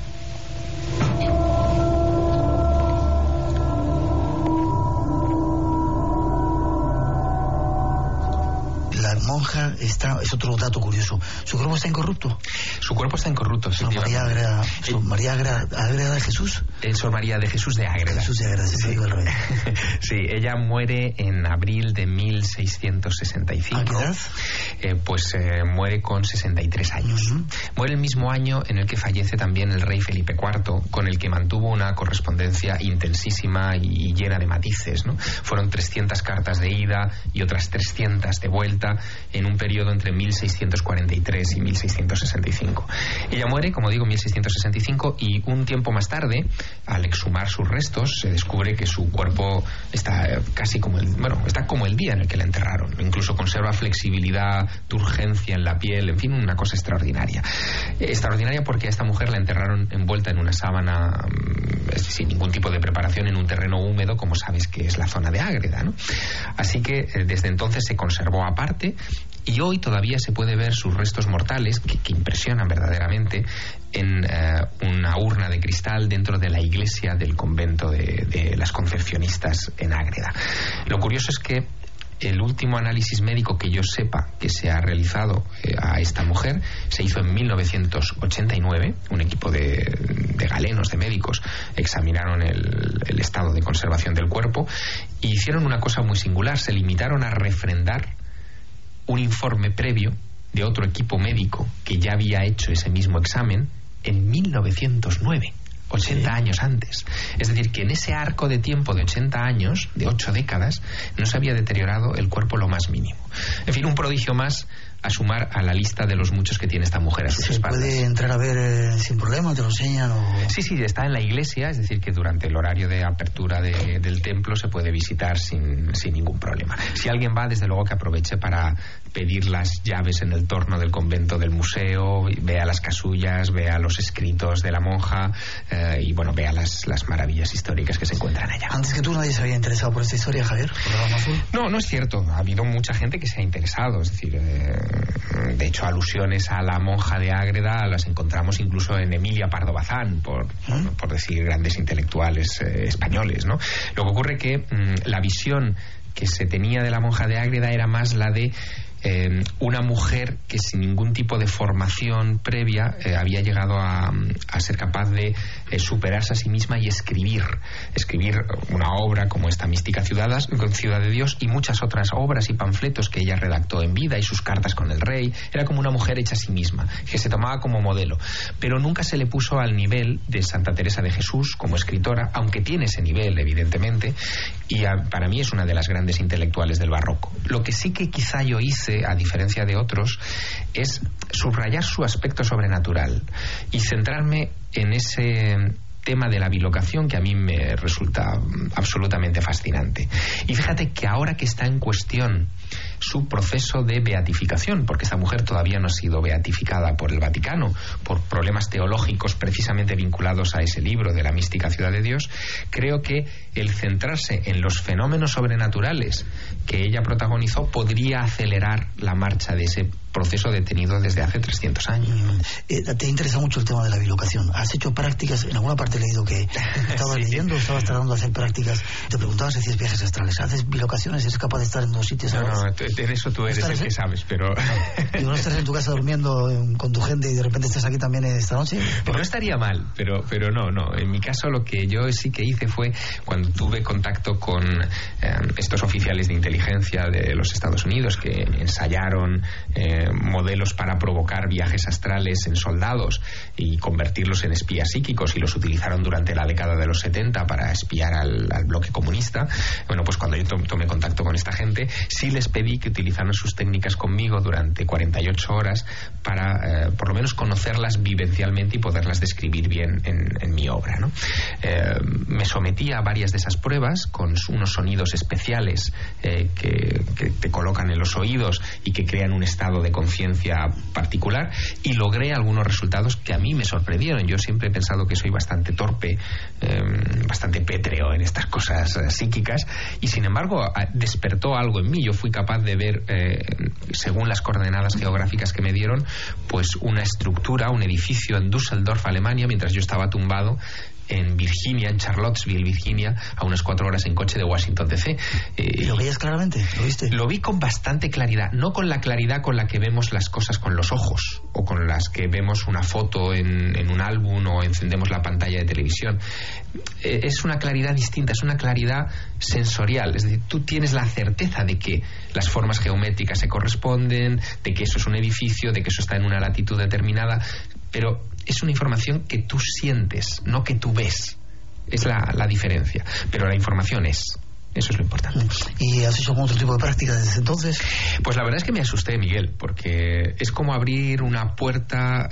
La monja es otro dato curioso. ¿Su cuerpo está incorrupto? Su cuerpo está incorrupto, sí. María Ágreda de Jesús. Sor María de Jesús de Ágreda. Jesús de Ágreda, sí. El rey. Sí, ella muere en abril de 1665. ¿A qué edad? Muere con 63 años. Uh-huh. Muere el mismo año en el que fallece también el rey Felipe IV, con el que mantuvo una correspondencia intensísima y llena de matices, ¿no? Fueron 300 cartas de ida y otras 300 de vuelta en un periodo entre 1643 y 1665. Ella muere, como digo, en 1665, y un tiempo más tarde, al exhumar sus restos, se descubre que su cuerpo está está como el día en el que la enterraron. Incluso conserva flexibilidad, turgencia en la piel, en fin, una cosa extraordinaria. Extraordinaria porque a esta mujer la enterraron envuelta en una sábana, sin ningún tipo de preparación, en un terreno húmedo, como sabes que es la zona de Ágreda, ¿no? Así que desde entonces se conservó aparte, y hoy todavía se puede ver sus restos mortales, que impresionan verdaderamente, en una urna de cristal dentro de la iglesia del convento de las Concepcionistas en Ágreda. Lo curioso es que el último análisis médico que yo sepa que se ha realizado a esta mujer se hizo en 1989. Un equipo de galenos, de médicos, examinaron el estado de conservación del cuerpo y hicieron una cosa muy singular. Se limitaron a refrendar un informe previo de otro equipo médico que ya había hecho ese mismo examen en 1909. 80 años antes. Es decir, que en ese arco de tiempo de 80 años, de 8 décadas, no se había deteriorado el cuerpo lo más mínimo. En fin, un prodigio más a sumar a la lista de los muchos que tiene esta mujer a sus espaldas. ¿Se puede entrar a ver sin problema? ¿Te lo enseñan? Sí, está en la iglesia, es decir, que durante el horario de apertura del templo se puede visitar sin ningún problema. Si alguien va, desde luego que aproveche para pedir las llaves en el torno del convento del museo, vea las casullas, vea los escritos de la monja y bueno, vea las maravillas históricas que se encuentran allá. Antes que tú nadie se había interesado por esta historia, Javier, por la Dama Azul. No es cierto. Ha habido mucha gente que se ha interesado. Es decir, de hecho, alusiones a la monja de Ágreda las encontramos incluso en Emilia Pardo Bazán, por decir grandes intelectuales españoles, ¿no? Lo que ocurre que la visión que se tenía de la monja de Ágreda era más la de una mujer que sin ningún tipo de formación previa había llegado a ser capaz de superarse a sí misma y escribir una obra como esta Mística Ciudad de Dios y muchas otras obras y panfletos que ella redactó en vida y sus cartas con el rey. Era como una mujer hecha a sí misma, que se tomaba como modelo, pero nunca se le puso al nivel de Santa Teresa de Jesús como escritora, aunque tiene ese nivel evidentemente, y para mí es una de las grandes intelectuales del barroco. Lo que sí que quizá yo hice, a diferencia de otros, es subrayar su aspecto sobrenatural y centrarme en ese tema de la bilocación que a mí me resulta absolutamente fascinante. Y fíjate que ahora que está en cuestión su proceso de beatificación, porque esta mujer todavía no ha sido beatificada por el Vaticano por problemas teológicos precisamente vinculados a ese libro de la Mística Ciudad de Dios, creo que el centrarse en los fenómenos sobrenaturales que ella protagonizó podría acelerar la marcha de ese proceso detenido desde hace 300 años. Te interesa mucho el tema de la bilocación. ¿Has hecho prácticas? En alguna parte he leído que estabas leyendo, estabas tratando de hacer prácticas. Te preguntabas si hacías viajes astrales. ¿Haces bilocaciones? ¿Eres capaz de estar en dos sitios a la vez? No, en eso tú eres el que sabes, pero... ¿Y no estás en tu casa durmiendo con tu gente y de repente estás aquí también esta noche? No estaría mal, pero no. En mi caso lo que yo sí que hice fue, cuando tuve contacto con estos oficiales de inteligencia de los Estados Unidos que ensayaron modelos para provocar viajes astrales en soldados y convertirlos en espías psíquicos, y los utilizaron durante la década de los 70 para espiar al bloque comunista. Bueno, pues cuando yo tomé contacto con esta gente, sí les pedí que utilizaran sus técnicas conmigo durante 48 horas para por lo menos conocerlas vivencialmente y poderlas describir bien en mi obra, ¿no? Me sometí a varias de esas pruebas con unos sonidos especiales que te colocan en los oídos y que crean un estado de conciencia particular, y logré algunos resultados que a mí me sorprendieron. Yo siempre he pensado que soy bastante torpe, bastante pétreo en estas cosas psíquicas, y sin embargo despertó algo en mí. Yo fui capaz de ver, según las coordenadas geográficas que me dieron, pues una estructura, un edificio en Düsseldorf, Alemania, mientras yo estaba tumbado en Virginia, en Charlottesville, Virginia, a unas 4 horas en coche de Washington DC. ¿Y lo veías claramente? ¿Lo viste? Lo vi con bastante claridad, no con la claridad con la que vemos las cosas con los ojos, o con las que vemos una foto en un álbum o encendemos la pantalla de televisión. Es una claridad distinta, es una claridad sensorial. Es decir, tú tienes la certeza de que las formas geométricas se corresponden, de que eso es un edificio, de que eso está en una latitud determinada, pero es una información que tú sientes, no que tú ves. Es la diferencia. Pero la información es. Eso es lo importante. ¿Y has hecho algún otro tipo de práctica desde entonces? Pues la verdad es que me asusté, Miguel, porque es como abrir una puerta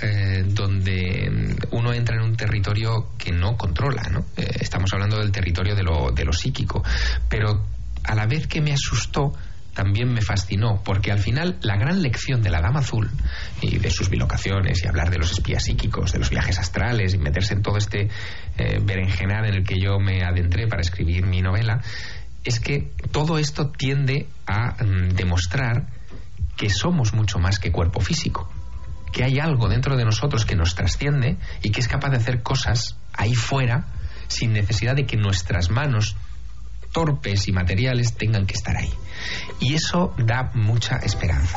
donde uno entra en un territorio que no controla, ¿no? Estamos hablando del territorio de lo psíquico. Pero a la vez que me asustó, también me fascinó, porque al final la gran lección de la Dama Azul y de sus bilocaciones y hablar de los espías psíquicos, de los viajes astrales y meterse en todo este berenjenal en el que yo me adentré para escribir mi novela, es que todo esto tiende a demostrar que somos mucho más que cuerpo físico, que hay algo dentro de nosotros que nos trasciende y que es capaz de hacer cosas ahí fuera sin necesidad de que nuestras manos torpes y materiales tengan que estar ahí. Y eso da mucha esperanza.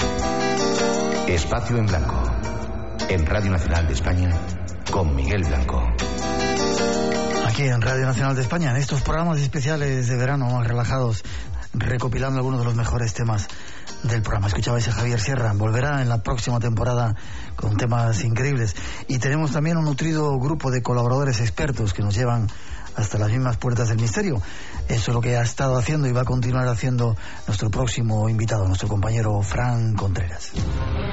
Espacio en Blanco, en Radio Nacional de España, con Miguel Blanco. Aquí en Radio Nacional de España, en estos programas especiales de verano más relajados, recopilando algunos de los mejores temas del programa. Escuchabais a Javier Sierra, volverá en la próxima temporada con temas increíbles. Y tenemos también un nutrido grupo de colaboradores expertos que nos llevan hasta las mismas puertas del misterio. Eso es lo que ha estado haciendo y va a continuar haciendo nuestro próximo invitado, nuestro compañero Fran Contreras.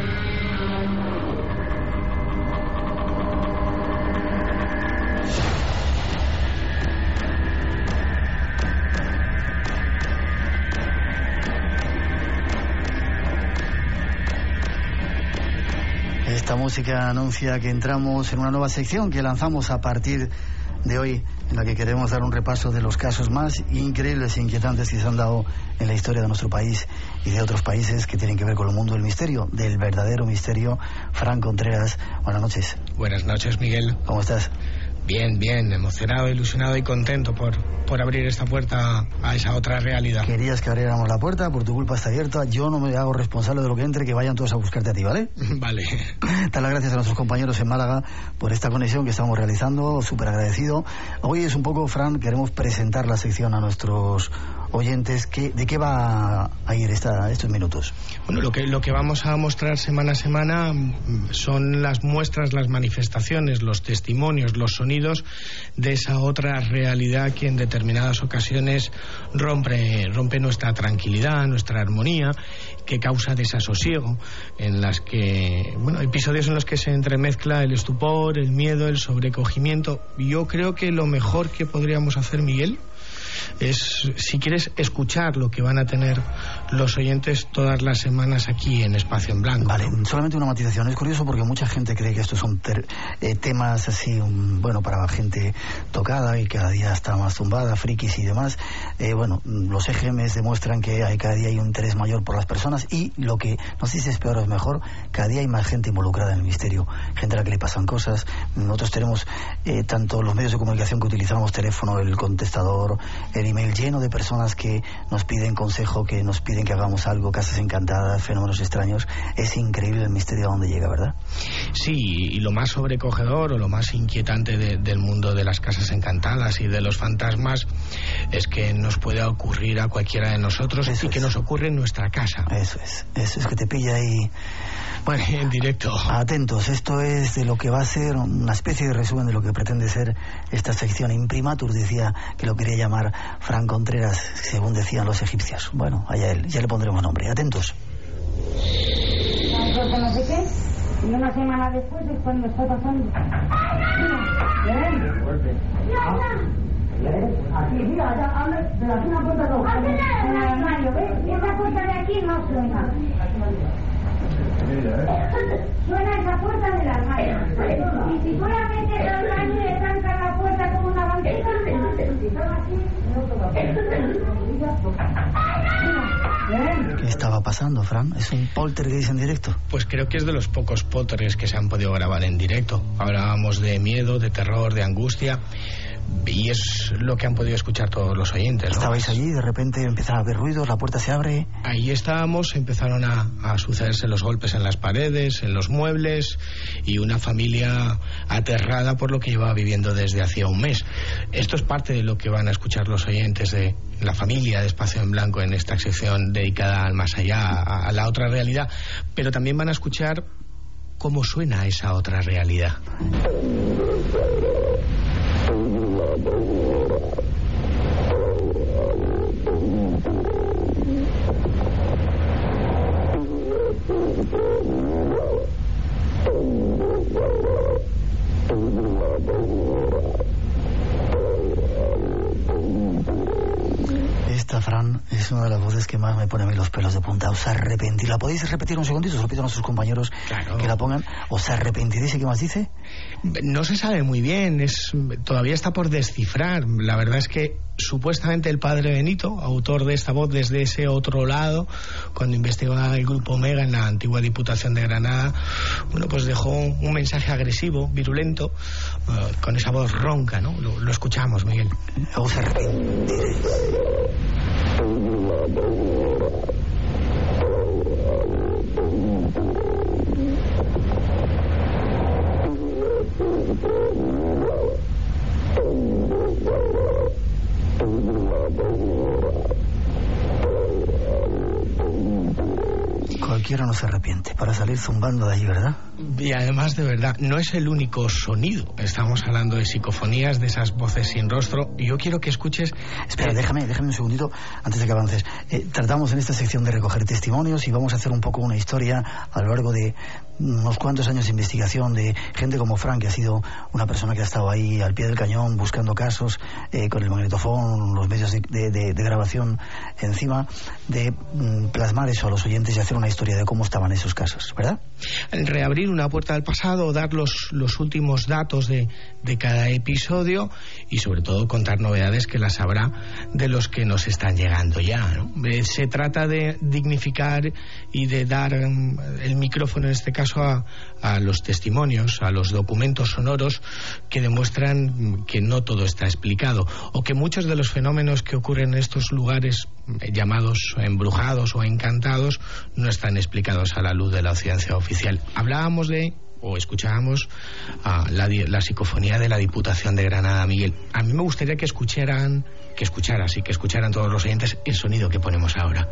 Esta música anuncia que entramos en una nueva sección que lanzamos a partir de hoy, en la que queremos dar un repaso de los casos más increíbles e inquietantes que se han dado en la historia de nuestro país y de otros países que tienen que ver con el mundo del misterio, del verdadero misterio. Fran Contreras, buenas noches. Buenas noches, Miguel. ¿Cómo estás? Bien, emocionado, ilusionado y contento por abrir esta puerta a esa otra realidad. Querías que abriéramos la puerta, por tu culpa está abierta. Yo no me hago responsable de lo que entre, que vayan todos a buscarte a ti, ¿vale? Vale. Dar las gracias a nuestros compañeros en Málaga por esta conexión que estamos realizando, súper agradecido. Hoy es un poco, Fran, queremos presentar la sección a nuestros oyentes. ¿De qué va a ir estos minutos? Bueno, lo que vamos a mostrar semana a semana son las muestras, las manifestaciones, los testimonios, los sonidos de esa otra realidad que en determinadas ocasiones rompe nuestra tranquilidad, nuestra armonía, que causa desasosiego, en las que, episodios en los que se entremezcla el estupor, el miedo, el sobrecogimiento. Yo creo que lo mejor que podríamos hacer, Miguel, es, si quieres, escuchar lo que van a tener los oyentes todas las semanas aquí en Espacio en Blanco. Vale, solamente una matización. Es curioso porque mucha gente cree que estos son temas así, para gente tocada y cada día está más tumbada, frikis y demás. Los EGMs demuestran que cada día hay un interés mayor por las personas y lo que, no sé si es peor o es mejor, cada día hay más gente involucrada en el misterio, gente a la que le pasan cosas. Nosotros tenemos tanto los medios de comunicación que utilizamos, teléfono, el contestador, el email lleno de personas que nos piden consejo, que nos piden que hagamos algo, casas encantadas, fenómenos extraños. Es increíble el misterio a dónde llega, ¿verdad? Sí, y lo más sobrecogedor o lo más inquietante del mundo de las casas encantadas y de los fantasmas es que nos puede ocurrir a cualquiera de nosotros. Eso y que nos ocurre en nuestra casa. Eso es que te pilla ahí. Bueno, en directo. Atentos, esto es de lo que va a ser una especie de resumen de lo que pretende ser esta sección. Imprimatur decía que lo quería llamar Fran Contreras, según decían los egipcios. Bueno, allá él, ya le pondremos nombre. Atentos. No sé qué, y una semana después es cuando está pasando. Aquí, mira, allá, de la una puerta dos. En el armario, ¿ves? Esa puerta de aquí no suena. Suena esa puerta del armario. Y si tú la metes al baño y le trancas la puerta con una banqueta, ¿qué estaba pasando, Fran? ¿Es un poltergeist en directo? Pues creo que es de los pocos poltergeists que se han podido grabar en directo. Hablábamos de miedo, de terror, de angustia, y es lo que han podido escuchar todos los oyentes, ¿no? Estabais allí, de repente empiezan a haber ruidos, la puerta se abre. Ahí estábamos, empezaron a sucederse los golpes en las paredes, en los muebles, y una familia aterrada por lo que llevaba viviendo desde hacía un mes. Esto es parte de lo que van a escuchar los oyentes de la familia de Espacio en Blanco en esta sección dedicada al más allá, a la otra realidad, pero también van a escuchar cómo suena esa otra realidad. Esta, Fran, es una de las voces que más me pone a mí los pelos de punta. Os arrepentís. ¿La podéis repetir un segundito? Os lo pido a nuestros compañeros. Claro. Que la pongan. ¿Os arrepentiréis? ¿Y qué más dice? No se sabe muy bien, todavía está por descifrar. La verdad es que supuestamente el padre Benito, autor de esta voz desde ese otro lado, cuando investigaba el Grupo Omega en la antigua Diputación de Granada, pues dejó un mensaje agresivo, virulento, con esa voz ronca, ¿no? Lo escuchamos, Miguel. Os arrepentiréis. Cualquiera no se arrepiente para salir zumbando de allí, ¿verdad? Y además, de verdad, no es el único sonido. Estamos hablando de psicofonías, de esas voces sin rostro. Y yo quiero que escuches... Espera, déjame un segundito antes de que avances. Tratamos en esta sección de recoger testimonios y vamos a hacer un poco una historia a lo largo de unos cuantos años de investigación de gente como Frank, que ha sido una persona que ha estado ahí al pie del cañón buscando casos, con el magnetofón, los medios de grabación encima, de plasmar eso a los oyentes y hacer una historia de cómo estaban esos casos, ¿verdad? Reabrir abrir una puerta del pasado, dar los últimos datos de cada episodio y sobre todo contar novedades que las habrá de los que nos están llegando ya, ¿no? Se trata de dignificar y de dar el micrófono en este caso a los testimonios, a los documentos sonoros que demuestran que no todo está explicado o que muchos de los fenómenos que ocurren en estos lugares llamados embrujados o encantados no están explicados a la luz de la ciencia oficial. Hablábamos o escuchábamos la psicofonía de la Diputación de Granada, Miguel. A mí me gustaría que escucharan todos los oyentes el sonido que ponemos ahora.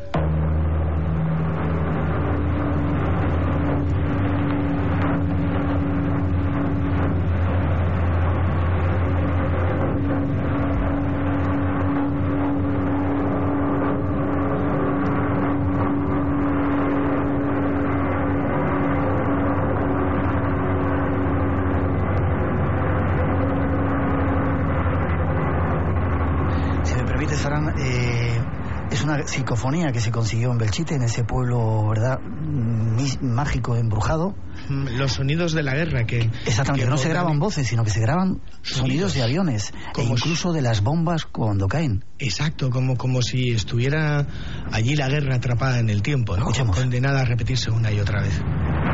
Es una psicofonía que se consiguió en Belchite, en ese pueblo, ¿verdad?, mágico, embrujado. Los sonidos de la guerra que... Exactamente, que no se graban voces, sino que se graban sonidos de aviones e incluso de las bombas cuando caen. Exacto, como si estuviera allí la guerra atrapada en el tiempo, ¿no? Escuchemos. Condenada a repetirse una y otra vez.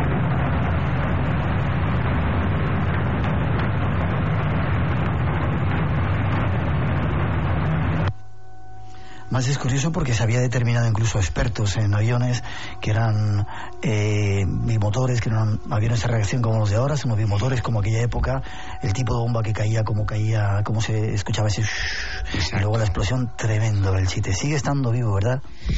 Más es curioso porque se había determinado incluso expertos en aviones que eran bimotores, que no eran aviones de reacción como los de ahora, sino bimotores como aquella época, el tipo de bomba que caía, como se escuchaba ese y luego la explosión, tremendo Belchite. Sigue estando vivo, ¿verdad?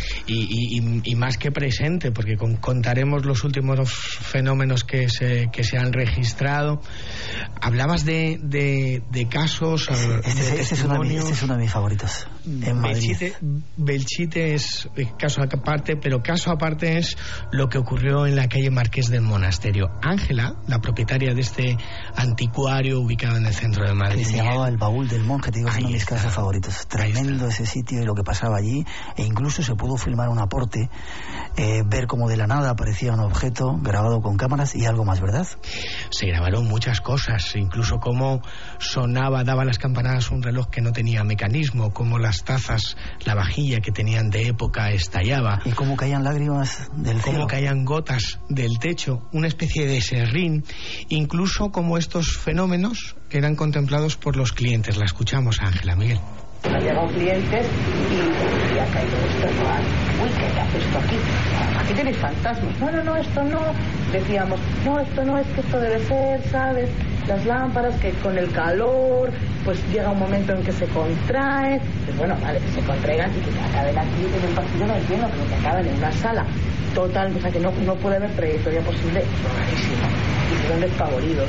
Y más que presente, porque contaremos los últimos fenómenos que se han registrado. Hablabas de casos. Este es uno de mis favoritos. En Madrid. Belchite es caso aparte, pero caso aparte es lo que ocurrió en la calle Marqués del Monasterio. Ángela, la propietaria de este anticuario ubicado en el centro de Madrid, que se llamaba El Baúl del Monje, te digo, es uno de mis casos favoritos. Tremendo ese sitio y lo que pasaba allí, e incluso se pudo filmar un aporte, ver cómo de la nada aparecía un objeto grabado con cámaras y algo más, ¿verdad? Se grabaron muchas cosas, incluso cómo sonaba, daba las campanadas un reloj que no tenía mecanismo, cómo las tazas, la vajilla que tenían de época estallaba. Y cómo caían lágrimas del cielo. Cómo caían gotas del techo, una especie de serrín, incluso como estos fenómenos eran contemplados por los clientes. La escuchamos, Ángela, Miguel. Han llegado clientes y ha caído esto. Uy, ¿qué hace esto aquí? Aquí tenéis fantasmas. No, esto no. Decíamos, no, esto no, es que esto debe ser, ¿sabes? Las lámparas que con el calor, pues llega un momento en que se contraen. Pues bueno, vale, que se contraigan y que acaben aquí en un pasillo, no entiendo, pero que acaben en una sala total, o sea que no puede haber trayectoria posible. Rarísimo. Y se ven despavoridos.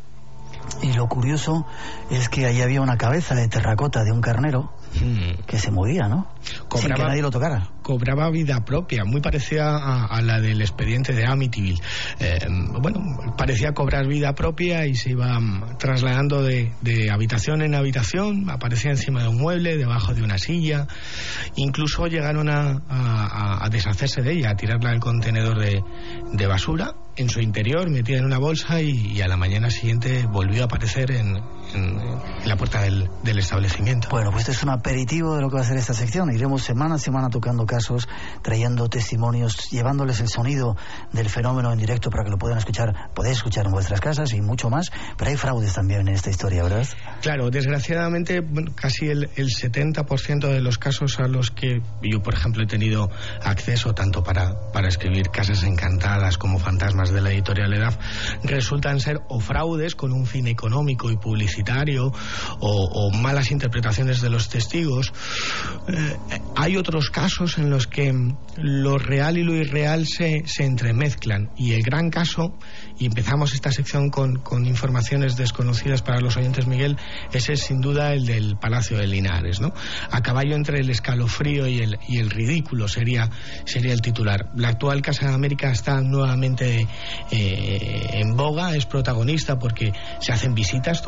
Y lo curioso es que ahí había una cabeza de terracota de un carnero que se movía, ¿no? Sin que nadie lo tocara. Cobraba vida propia, muy parecida a la del expediente de Amityville. Parecía cobrar vida propia y se iba trasladando de habitación en habitación, aparecía encima de un mueble, debajo de una silla. Incluso llegaron a deshacerse de ella, a tirarla al contenedor de basura, en su interior, metida en una bolsa, y a la mañana siguiente volvió a aparecer en la puerta del establecimiento. Bueno, pues esto es un aperitivo de lo que va a ser esta sección. Iremos semana a semana tocando casos, trayendo testimonios, llevándoles el sonido del fenómeno en directo para que lo puedan escuchar. Podéis escuchar en vuestras casas y mucho más, pero hay fraudes también en esta historia, ¿verdad? Claro, desgraciadamente casi el 70% de los casos a los que yo, por ejemplo, he tenido acceso, tanto para escribir Casas Encantadas como Fantasmas de la editorial EDAF, resultan ser o fraudes con un fin económico y publicitario o malas interpretaciones de los testigos. Hay otros casos en los que lo real y lo irreal se entremezclan, y el gran caso, y empezamos esta sección con informaciones desconocidas para los oyentes, Miguel, ese es sin duda el del Palacio de Linares, ¿no? A caballo entre el escalofrío y el ridículo sería el titular. La actual Casa de América está nuevamente en boga, es protagonista porque se hacen visitas, todos los oyentes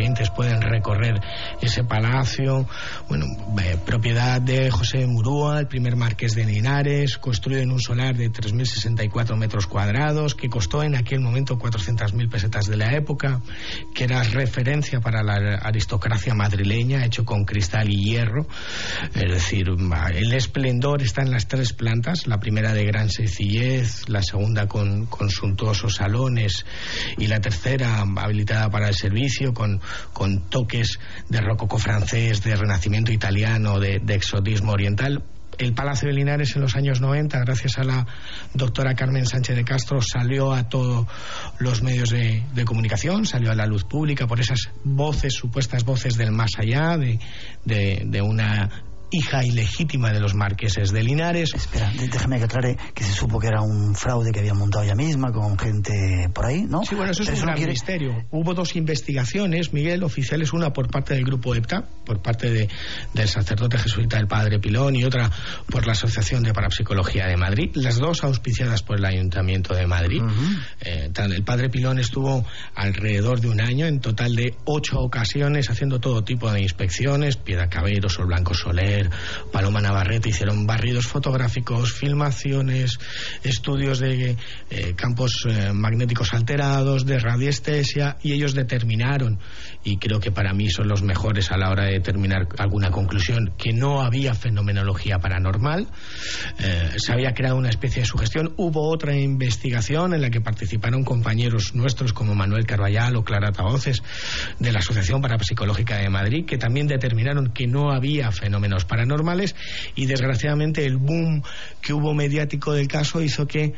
televidentes pueden recorrer ese palacio, bueno, propiedad de José Murúa, el primer marqués de Linares, construido en un solar de 3.064 metros cuadrados, que costó en aquel momento 400.000 pesetas de la época, que era referencia para la aristocracia madrileña, hecho con cristal y hierro. Es decir, el esplendor está en las 3 plantas, la primera de gran sencillez, la segunda con suntuosos salones y la tercera habilitada para el servicio con toques de rococó francés, de renacimiento italiano, de exotismo oriental. El Palacio de Linares en los años 90, gracias a la doctora Carmen Sánchez de Castro, salió a todos los medios de comunicación, salió a la luz pública por esas voces, supuestas voces del más allá, de una hija ilegítima de los marqueses de Linares. Espera, déjame que aclare que se supo que era un fraude que había montado ella misma con gente por ahí, ¿no? Sí, bueno, eso es un gran misterio. Hubo 2 investigaciones, Miguel, oficiales, una por parte del grupo EPTA, por parte del sacerdote jesuita el padre Pilón, y otra por la Asociación de Parapsicología de Madrid, las 2 auspiciadas por el Ayuntamiento de Madrid. El padre Pilón estuvo alrededor de un año, en total de 8 ocasiones, haciendo todo tipo de inspecciones. Piedra Cabero, Sol Blanco Soler, Paloma Navarrete, hicieron barridos fotográficos, filmaciones, estudios de campos magnéticos alterados, de radiestesia, y ellos determinaron, y creo que para mí son los mejores a la hora de determinar alguna conclusión, que no había fenomenología paranormal. Se había creado una especie de sugestión. Hubo otra investigación en la que participaron compañeros nuestros como Manuel Carballal o Clara Tahoces de la Asociación Parapsicológica de Madrid, que también determinaron que no había fenómenos paranormales, y desgraciadamente el boom que hubo mediático del caso hizo que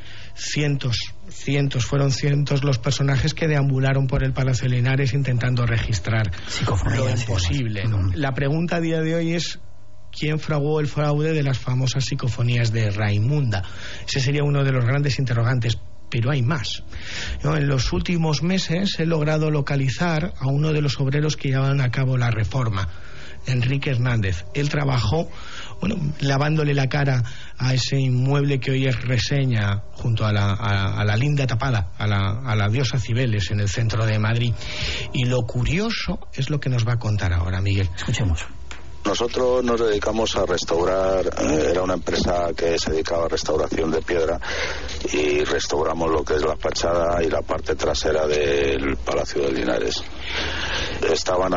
fueron cientos los personajes que deambularon por el Palacio de Linares intentando registrar lo imposible, ¿no? La pregunta a día de hoy es: ¿quién fraguó el fraude de las famosas psicofonías de Raimunda? Ese sería uno de los grandes interrogantes. Pero hay más. En los últimos meses he logrado localizar a uno de los obreros que llevaban a cabo la reforma, Enrique Hernández. Él trabajó, lavándole la cara a ese inmueble que hoy es reseña junto a la linda Tapada, a la diosa Cibeles, en el centro de Madrid. Y lo curioso es lo que nos va a contar ahora Miguel. Escuchemos. Nosotros nos dedicamos a restaurar, era una empresa que se dedicaba a restauración de piedra, y restauramos lo que es la fachada y la parte trasera del Palacio de Linares. Estaban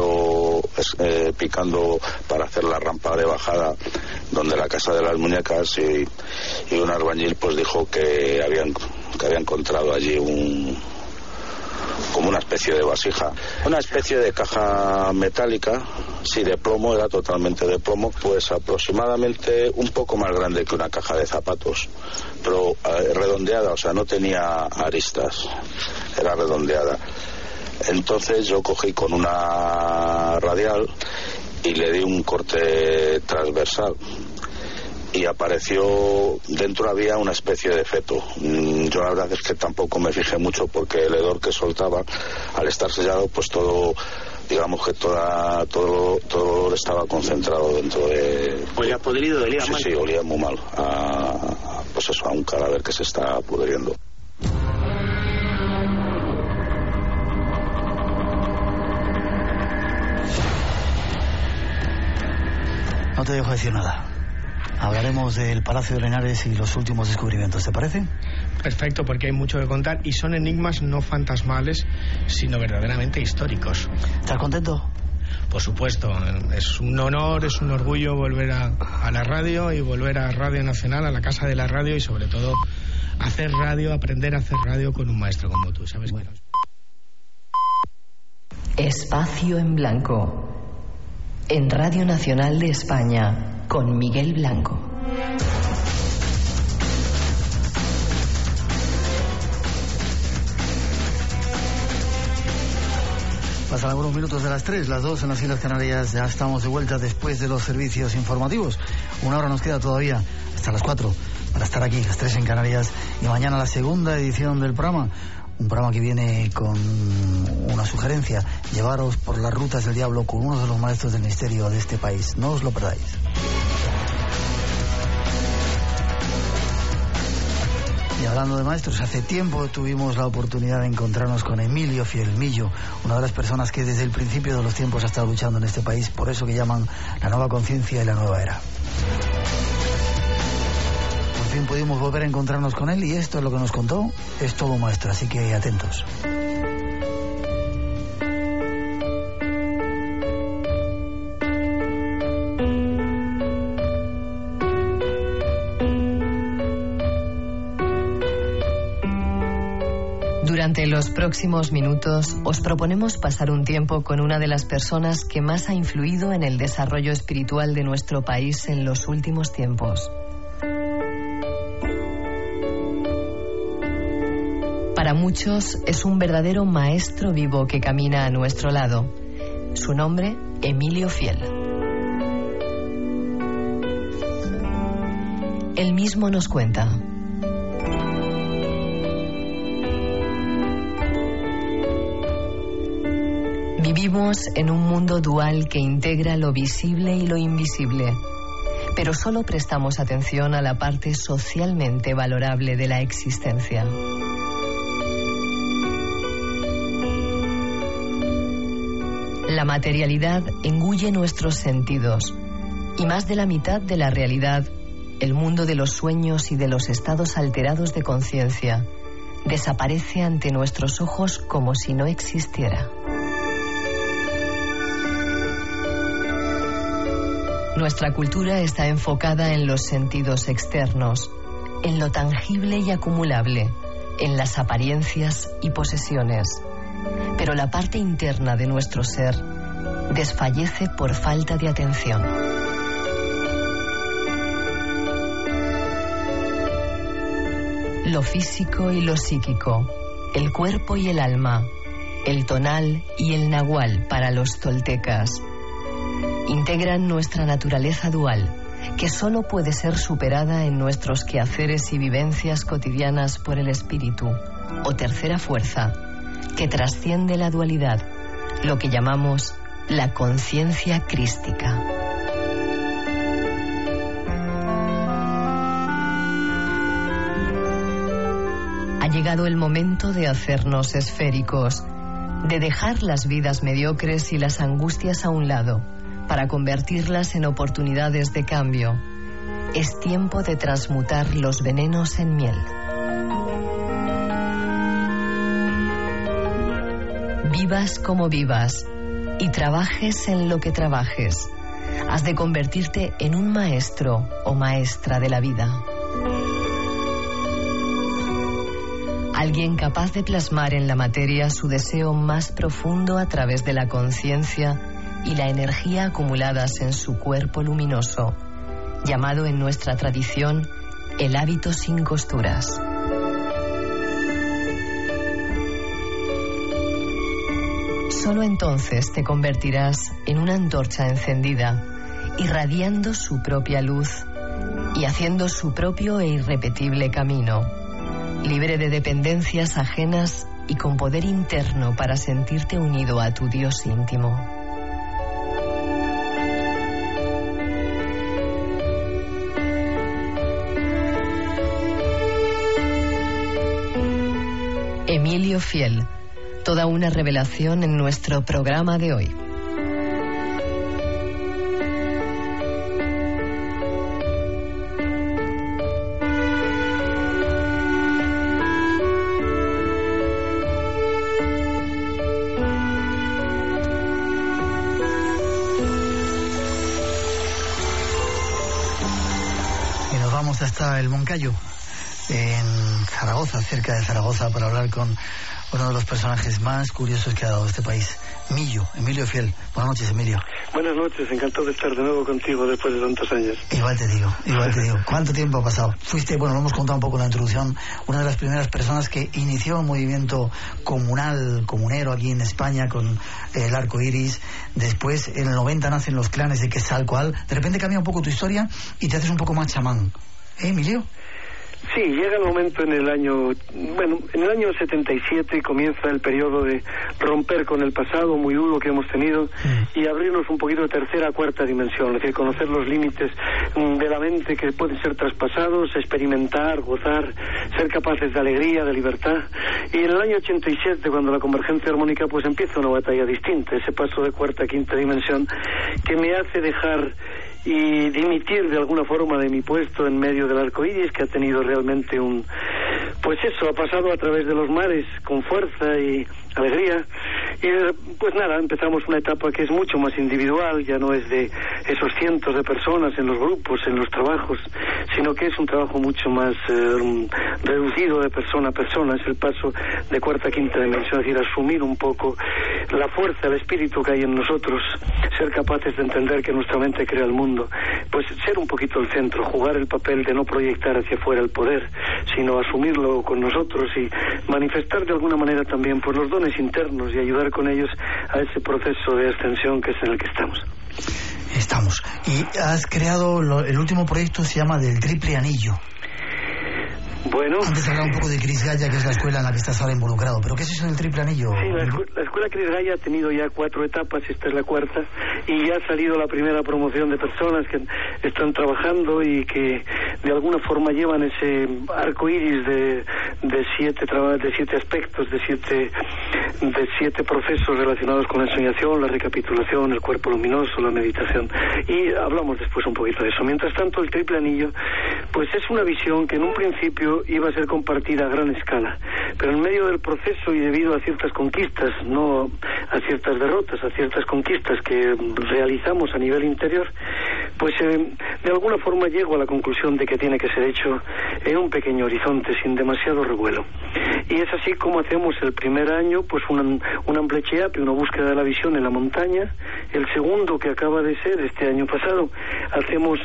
picando para hacer la rampa de bajada donde la Casa de las Muñecas, y un albañil pues dijo que había encontrado allí como una especie de vasija, una especie de caja metálica, sí, de plomo, era totalmente de plomo, pues aproximadamente un poco más grande que una caja de zapatos, pero redondeada, o sea, no tenía aristas, era redondeada. Entonces yo cogí con una radial y le di un corte transversal, y apareció, dentro había una especie de feto. Yo la verdad es que tampoco me fijé mucho, porque el hedor que soltaba, al estar sellado, pues todo, digamos que todo estaba concentrado dentro de... ¿Olía podrido? ¿Olía mal? Sí, olía muy mal, pues eso, a un cadáver que se está pudriendo. No te dejo decir nada. Hablaremos del Palacio de Linares y los últimos descubrimientos, ¿te parece? Perfecto, porque hay mucho que contar, y son enigmas no fantasmales, sino verdaderamente históricos. ¿Estás contento? Por supuesto, es un honor, es un orgullo volver a la radio, y volver a Radio Nacional, a la casa de la radio, y sobre todo hacer radio, aprender a hacer radio con un maestro como tú, ¿sabes? Bueno. Espacio en Blanco, en Radio Nacional de España, con Miguel Blanco. Pasan algunos minutos de las 3, las 2 en las Islas Canarias. Ya estamos de vuelta después de los servicios informativos. Una hora nos queda todavía, hasta las 4, para estar aquí, las 3 en Canarias. Y mañana la segunda edición del programa. Un programa que viene con una sugerencia: llevaros por las rutas del diablo con uno de los maestros del misterio de este país. No os lo perdáis. Y a Hablando de maestros, hace tiempo tuvimos la oportunidad de encontrarnos con Emilio Fiel, Millo, una de las personas que desde el principio de los tiempos ha estado luchando en este país, por eso que llaman la nueva conciencia y la nueva era. Por fin pudimos volver a encontrarnos con él y esto es lo que nos contó, es todo maestro, así que atentos. Durante los próximos minutos os proponemos pasar un tiempo con una de las personas que más ha influido en el desarrollo espiritual de nuestro país en los últimos tiempos. Para muchos es un verdadero maestro vivo que camina a nuestro lado. Su nombre, Emilio Fiel. Él mismo nos cuenta. Vivimos en un mundo dual que integra lo visible y lo invisible, pero solo prestamos atención a la parte socialmente valorable de la existencia. La materialidad engulle nuestros sentidos, y más de la mitad de la realidad, el mundo de los sueños y de los estados alterados de conciencia, desaparece ante nuestros ojos como si no existiera. Nuestra cultura está enfocada en los sentidos externos, en lo tangible y acumulable, en las apariencias y posesiones. Pero la parte interna de nuestro ser desfallece por falta de atención. Lo físico y lo psíquico, el cuerpo y el alma, el tonal y el nahual para los toltecas, integran nuestra naturaleza dual, que solo puede ser superada en nuestros quehaceres y vivencias cotidianas por el espíritu, o tercera fuerza, que trasciende la dualidad, lo que llamamos la conciencia crística. Ha llegado el momento de hacernos esféricos, de dejar las vidas mediocres y las angustias a un lado, para convertirlas en oportunidades de cambio. Es tiempo de transmutar los venenos en miel. Vivas como vivas y trabajes en lo que trabajes, has de convertirte en un maestro o maestra de la vida. Alguien capaz de plasmar en la materia su deseo más profundo a través de la conciencia y la energía acumuladas en su cuerpo luminoso, llamado en nuestra tradición el hábito sin costuras. Solo entonces te convertirás en una antorcha encendida, irradiando su propia luz y haciendo su propio e irrepetible camino, libre de dependencias ajenas y con poder interno para sentirte unido a tu Dios íntimo. Emilio Fiel, toda una revelación en nuestro programa de hoy. Y nos vamos hasta el Moncayo, en Zaragoza, cerca de Zaragoza, para hablar con uno de los personajes más curiosos que ha dado este país, Emilio Fiel. Buenas noches, Emilio. Buenas noches, encantado de estar de nuevo contigo después de tantos años. Igual te digo. ¿Cuánto tiempo ha pasado? Fuiste, bueno, lo hemos contado un poco en la introducción, una de las primeras personas que inició un movimiento comunero aquí en España con el arco iris. Después, en el 90 nacen los clanes de Quetzalcóatl. De repente cambia un poco tu historia y te haces un poco más chamán. ¿Emilio? Sí, llega el momento en el año 77 comienza el periodo de romper con el pasado muy duro que hemos tenido y abrirnos un poquito de tercera a cuarta dimensión, es decir, conocer los límites de la mente que pueden ser traspasados, experimentar, gozar, ser capaces de alegría, de libertad. Y en el año 87, cuando la convergencia armónica, pues empieza una batalla distinta, ese paso de cuarta a quinta dimensión que me hace dejar y dimitir de alguna forma de mi puesto en medio del arco iris, que ha tenido realmente ha pasado a través de los mares con fuerza y alegría. Y pues nada, empezamos una etapa que es mucho más individual, ya no es de esos cientos de personas en los grupos, en los trabajos, sino que es un trabajo mucho más reducido de persona a persona. Es el paso de cuarta a quinta dimensión, es decir, asumir un poco la fuerza, el espíritu que hay en nosotros, ser capaces de entender que nuestra mente crea el mundo, pues ser un poquito el centro, jugar el papel de no proyectar hacia afuera el poder, sino asumirlo con nosotros y manifestar de alguna manera también pues los dones internos y ayudar con ellos a ese proceso de ascensión que es en el que estamos. Y has creado el último proyecto, se llama Del Triple Anillo. Bueno, antes hablaba un poco de Cris Gaya, que es la escuela en la que estás ahora involucrado, pero ¿qué es eso del Triple Anillo? Sí, la escuela Cris Gaya ha tenido ya 4 etapas, esta es la cuarta, y ya ha salido la primera promoción de personas que están trabajando y que de alguna forma llevan ese arco iris de 7 aspectos, de siete procesos relacionados con la ensoñación, la recapitulación, el cuerpo luminoso, la meditación, y hablamos después un poquito de eso. Mientras tanto, el Triple Anillo pues es una visión que en un principio iba a ser compartida a gran escala, pero en medio del proceso y debido a ciertas conquistas, no a ciertas derrotas, a ciertas conquistas que realizamos a nivel interior, pues de alguna forma llego a la conclusión de que tiene que ser hecho en un pequeño horizonte, sin demasiado revuelo. Y es así como hacemos el primer año pues un amplecheap, una búsqueda de la visión en la montaña. El segundo, que acaba de ser este año pasado, hacemos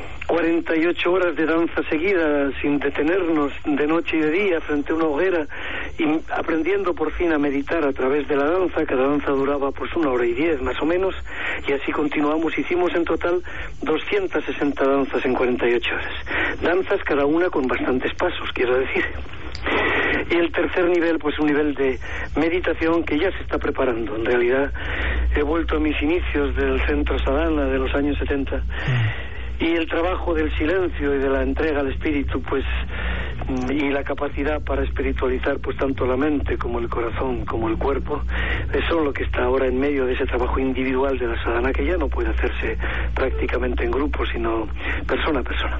48 horas de danza seguida sin detenernos, de noche y de día, frente a una hoguera, y aprendiendo por fin a meditar a través de la danza. Cada danza duraba pues 1 hora y 10 más o menos, y así continuamos. Hicimos en total 260 danzas en 48 horas. Danzas cada una con bastantes pasos, quiero decir. Y el tercer nivel, pues un nivel de meditación que ya se está preparando. En realidad he vuelto a mis inicios del centro Sadhana de los años 70, y el trabajo del silencio y de la entrega al espíritu, pues, y la capacidad para espiritualizar pues tanto la mente como el corazón como el cuerpo, eso es lo que está ahora en medio de ese trabajo individual de la sadhana, que ya no puede hacerse prácticamente en grupo, sino persona a persona.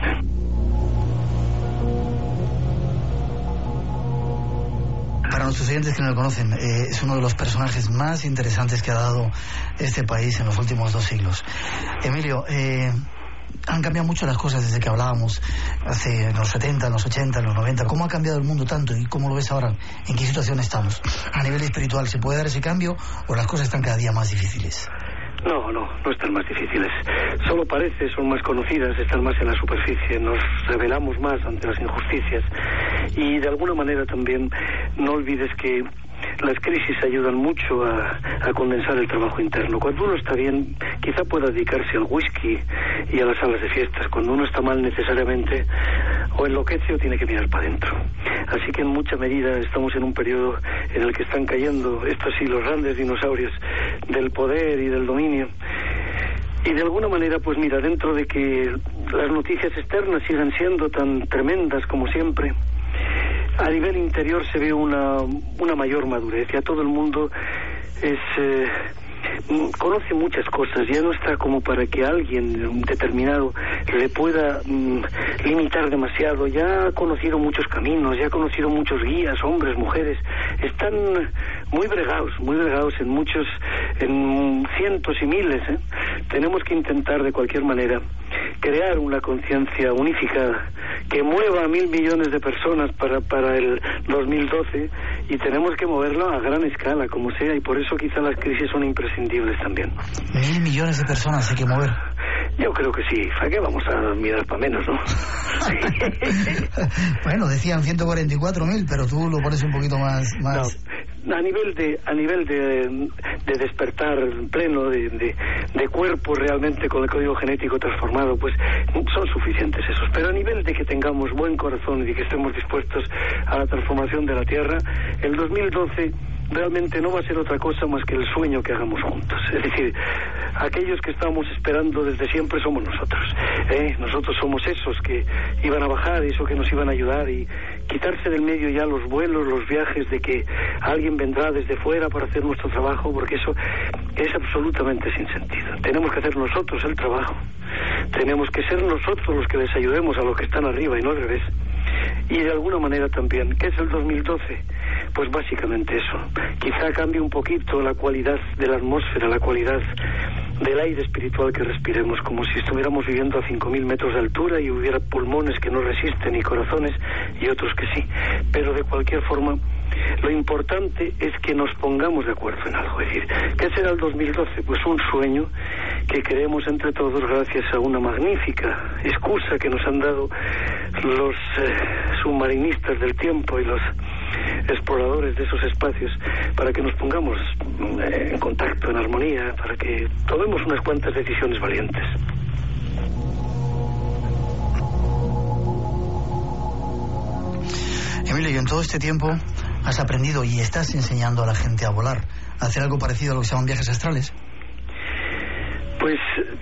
Para nuestros oyentes que no lo conocen, es uno de los personajes más interesantes que ha dado este país en los últimos 2 siglos. Emilio, han cambiado mucho las cosas desde que hablábamos hace en los 70, en los 80, en los 90. ¿Cómo ha cambiado el mundo tanto y cómo lo ves ahora? ¿En qué situación estamos? A nivel espiritual, ¿se puede dar ese cambio o las cosas están cada día más difíciles? No están más difíciles. Solo parece, son más conocidas, están más en la superficie, nos rebelamos más ante las injusticias. Y de alguna manera también no olvides que las crisis ayudan mucho a condensar el trabajo interno. Cuando uno está bien, quizá pueda dedicarse al whisky y a las salas de fiestas. Cuando uno está mal, necesariamente o enloquece o tiene que mirar para adentro. Así que en mucha medida estamos en un periodo en el que están cayendo estos sí los grandes dinosaurios del poder y del dominio. Y de alguna manera, pues mira, dentro de que las noticias externas sigan siendo tan tremendas como siempre, a nivel interior se ve una mayor madurez. Ya todo el mundo conoce muchas cosas, ya no está como para que alguien determinado le pueda limitar demasiado. Ya ha conocido muchos caminos, ya ha conocido muchos guías, hombres, mujeres. Están muy bregados en cientos y miles. Tenemos que intentar de cualquier manera crear una conciencia unificada que mueva a 1.000 millones de personas para el 2012, y tenemos que moverlo a gran escala, como sea, y por eso quizá las crisis son imprescindibles también. 1.000 millones de personas hay que mover. Yo creo que sí. ¿Para qué vamos a mirar para menos, no? Bueno, decían 144.000, pero tú lo pones un poquito más... No, a nivel de despertar pleno, de cuerpo realmente con el código genético transformado, pues son suficientes esos. Pero a nivel de que tengamos buen corazón y de que estemos dispuestos a la transformación de la Tierra, el 2012 realmente no va a ser otra cosa más que el sueño que hagamos juntos. Es decir, aquellos que estábamos esperando desde siempre somos nosotros. Nosotros somos esos que iban a bajar, esos que nos iban a ayudar, y quitarse del medio ya los vuelos, los viajes de que alguien vendrá desde fuera para hacer nuestro trabajo, porque eso es absolutamente sin sentido. Tenemos que hacer nosotros el trabajo. Tenemos que ser nosotros los que les ayudemos a los que están arriba y no al revés. Y de alguna manera también, ¿qué es el 2012? Pues básicamente eso. Quizá cambie un poquito la cualidad de la atmósfera, la cualidad del aire espiritual que respiremos, como si estuviéramos viviendo a 5.000 metros de altura y hubiera pulmones que no resisten y corazones y otros que sí. Pero de cualquier forma, lo importante es que nos pongamos de acuerdo en algo. Es decir, ¿qué será el 2012? Pues un sueño que creemos entre todos gracias a una magnífica excusa que nos han dado los submarinistas del tiempo y los exploradores de esos espacios, para que nos pongamos en contacto, en armonía, para que tomemos unas cuantas decisiones valientes. Emilio, y en todo este tiempo has aprendido y estás enseñando a la gente a volar, a hacer algo parecido a lo que se llaman viajes astrales. Pues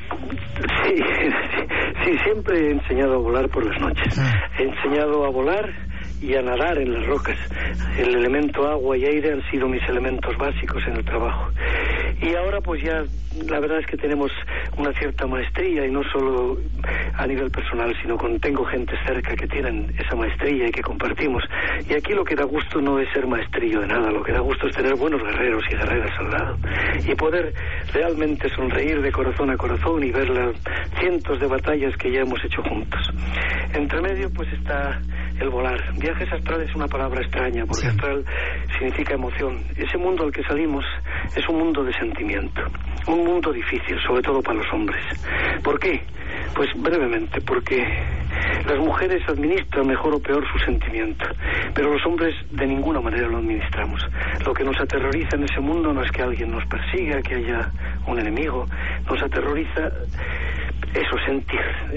sí, siempre he enseñado a volar por las noches. He enseñado a volar y a nadar en las rocas. El elemento agua y aire han sido mis elementos básicos en el trabajo. Y ahora pues ya la verdad es que tenemos una cierta maestría, y no solo a nivel personal, sino tengo gente cerca que tienen esa maestría y que compartimos. Y aquí lo que da gusto no es ser maestrillo de nada, lo que da gusto es tener buenos guerreros y guerreras al lado y poder realmente sonreír de corazón a corazón y ver las cientos de batallas que ya hemos hecho juntos. Entre medio pues está el volar. Viajes astrales es una palabra extraña, porque astral significa emoción. Ese mundo al que salimos es un mundo de sentimiento, un mundo difícil, sobre todo para los hombres. ¿Por qué? Pues brevemente, porque las mujeres administran mejor o peor su sentimiento, pero los hombres de ninguna manera lo administramos. Lo que nos aterroriza en ese mundo no es que alguien nos persiga, que haya un enemigo. Nos aterroriza eso, sentir,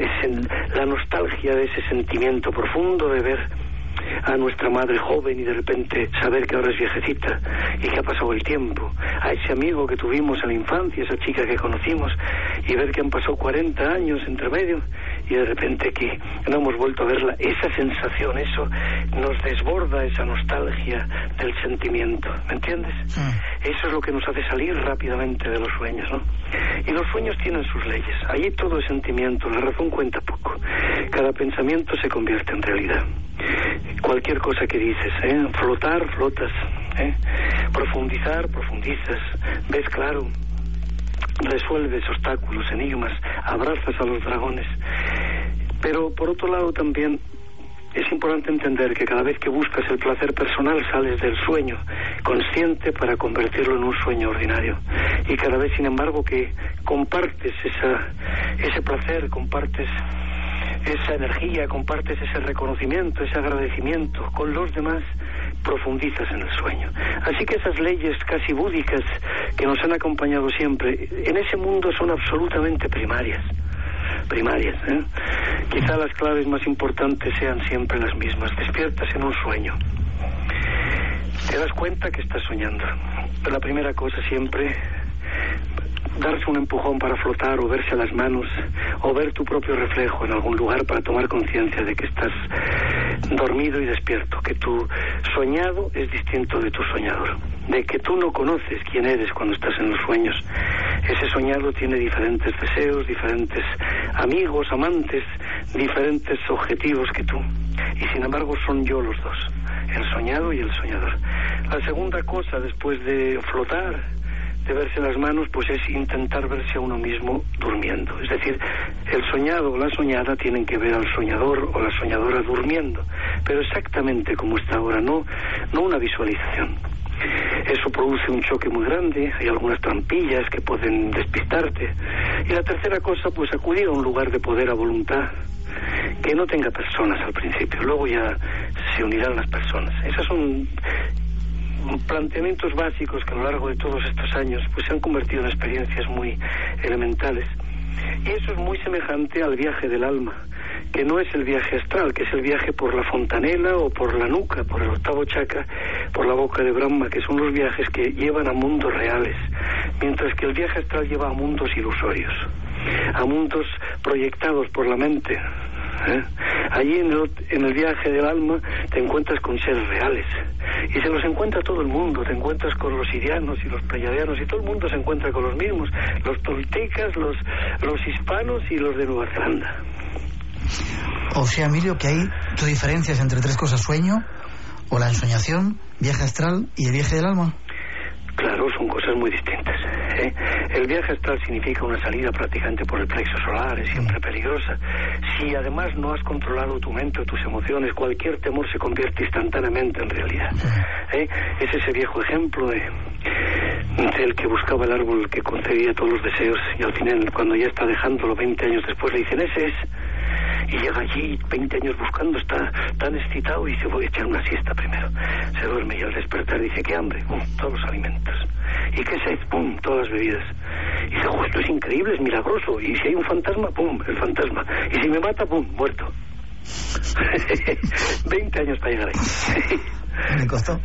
la nostalgia de ese sentimiento profundo de ver a nuestra madre joven y de repente saber que ahora es viejecita y que ha pasado el tiempo, a ese amigo que tuvimos en la infancia, esa chica que conocimos, y ver que han pasado 40 años entre medio y de repente que no hemos vuelto a verla. Esa sensación, eso nos desborda, esa nostalgia del sentimiento, ¿me entiendes? Eso es lo que nos hace salir rápidamente de los sueños, ¿no? Y los sueños tienen sus leyes. Allí todo es sentimiento, la razón cuenta poco. Cada pensamiento se convierte en realidad. Cualquier cosa que dices, flotar, flotas, profundizar, profundizas, ves claro, resuelves obstáculos, enigmas, abrazas a los dragones. Pero por otro lado también es importante entender que cada vez que buscas el placer personal sales del sueño consciente para convertirlo en un sueño ordinario. Y cada vez, sin embargo, que compartes ese placer, compartes esa energía, compartes ese reconocimiento, ese agradecimiento con los demás, profundizas en el sueño. Así que esas leyes casi búdicas que nos han acompañado siempre, en ese mundo son absolutamente primarias. Quizá las claves más importantes sean siempre las mismas. Despiertas en un sueño, te das cuenta que estás soñando. Pero la primera cosa siempre, darse un empujón para flotar o verse a las manos o ver tu propio reflejo en algún lugar para tomar conciencia de que estás dormido y despierto, que tu soñado es distinto de tu soñador, de que tú no conoces quién eres cuando estás en los sueños. Ese soñado tiene diferentes deseos, diferentes amigos, amantes, diferentes objetivos que tú, y sin embargo son yo los dos, el soñado y el soñador. La segunda cosa después de flotar, de verse las manos, pues es intentar verse a uno mismo durmiendo. Es decir, el soñado o la soñada tienen que ver al soñador o la soñadora durmiendo, pero exactamente como está ahora, no una visualización. Eso produce un choque muy grande, hay algunas trampillas que pueden despistarte. Y la tercera cosa, pues acudir a un lugar de poder a voluntad, que no tenga personas al principio, luego ya se unirán las personas. Esas son planteamientos básicos que a lo largo de todos estos años pues se han convertido en experiencias muy elementales. Y eso es muy semejante al viaje del alma, que no es el viaje astral, que es el viaje por la fontanela o por la nuca, por el octavo chakra, por la boca de Brahma, que son los viajes que llevan a mundos reales, mientras que el viaje astral lleva a mundos ilusorios, a mundos proyectados por la mente. Allí en el viaje del alma te encuentras con seres reales y se los encuentra todo el mundo. Te encuentras con los sirianos y los pleiadianos y todo el mundo se encuentra con los mismos, los toltecas, los hispanos y los de Nueva Zelanda. O sea, Emilio, que hay diferencias entre tres cosas: sueño o la ensoñación, viaje astral y el viaje del alma. Claro, son cosas muy distintas. El viaje astral significa una salida prácticamente por el plexo solar, es siempre peligrosa. Si además no has controlado tu mente o tus emociones, cualquier temor se convierte instantáneamente en realidad. Es ese viejo ejemplo del que buscaba el árbol que concedía todos los deseos y al final, cuando ya está dejándolo 20 años después, le dicen ese es. Y llega allí 20 años buscando, está tan excitado y dice voy a echar una siesta primero. Se duerme y al despertar dice qué hambre, todos los alimentos. Y qué sed, todas las bebidas. Y dice esto es increíble, es milagroso. Y si hay un fantasma, el fantasma. Y si me mata, muerto. 20 años para llegar ahí. ¿Me costó?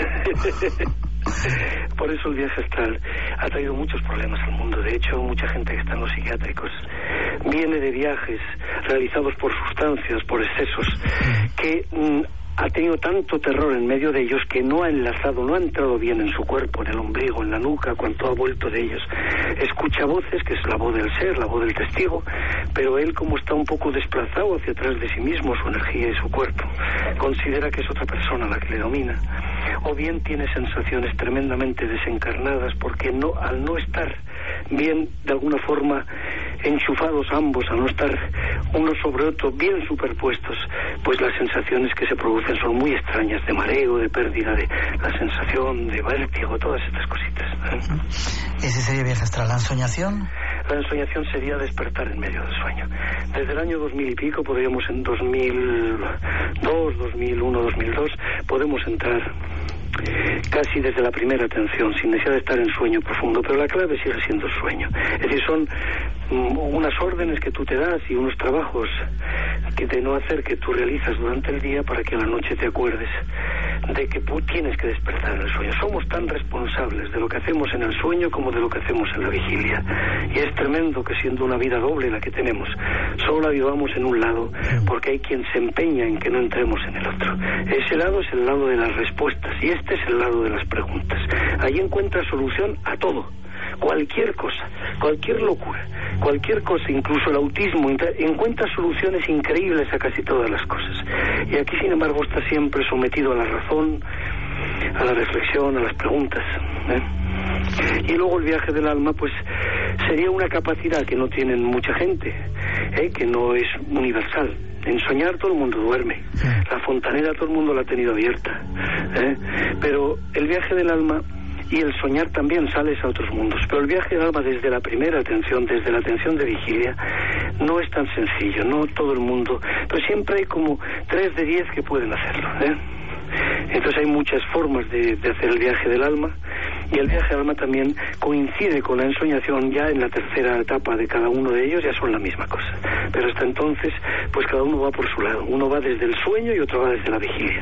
Por eso el viaje astral ha traído muchos problemas al mundo. De hecho, mucha gente que está en los psiquiátricos viene de viajes realizados por sustancias, por excesos, que ha tenido tanto terror en medio de ellos que no ha enlazado, no ha entrado bien en su cuerpo, en el ombligo, en la nuca, cuando ha vuelto de ellos. Escucha voces, que es la voz del ser, la voz del testigo, pero él, como está un poco desplazado hacia atrás de sí mismo, su energía y su cuerpo, considera que es otra persona la que le domina. O bien tiene sensaciones tremendamente desencarnadas porque al no estar bien, de alguna forma, enchufados ambos, al no estar uno sobre otro bien superpuestos, pues las sensaciones que se producen son muy extrañas, de mareo, de pérdida de la sensación, de vértigo, todas estas cositas. ¿Ese sería viaje astral? ¿La ensoñación? La ensoñación sería despertar en medio del sueño. Desde el año 2000 y pico, podríamos en 2002, 2001, 2002, podemos entrar casi desde la primera atención, sin necesidad de estar en sueño profundo, pero la clave sigue siendo el sueño. Es decir, son unas órdenes que tú te das y unos trabajos de no hacer que tú realizas durante el día para que a la noche te acuerdes de que tú tienes que despertar en el sueño. Somos tan responsables de lo que hacemos en el sueño como de lo que hacemos en la vigilia. Y es tremendo que siendo una vida doble la que tenemos, solo la vivamos en un lado porque hay quien se empeña en que no entremos en el otro. Ese lado es el lado de las respuestas y este es el lado de las preguntas. Ahí encuentras solución a todo. Cualquier cosa, cualquier locura, cualquier cosa, incluso el autismo, encuentra soluciones increíbles a casi todas las cosas. Y aquí, sin embargo, está siempre sometido a la razón, a la reflexión, a las preguntas. Y luego el viaje del alma, pues sería una capacidad que no tienen mucha gente, que no es universal. En soñar todo el mundo duerme, la fontanera todo el mundo la ha tenido abierta, pero el viaje del alma y el soñar también sales a otros mundos, pero el viaje del alma desde la primera atención, desde la atención de vigilia, no es tan sencillo, no todo el mundo, pero siempre hay como 3 de 10 que pueden hacerlo, Entonces hay muchas formas de hacer el viaje del alma, y el viaje del alma también coincide con la ensoñación. Ya en la tercera etapa de cada uno de ellos ya son la misma cosa, pero hasta entonces pues cada uno va por su lado, uno va desde el sueño y otro va desde la vigilia.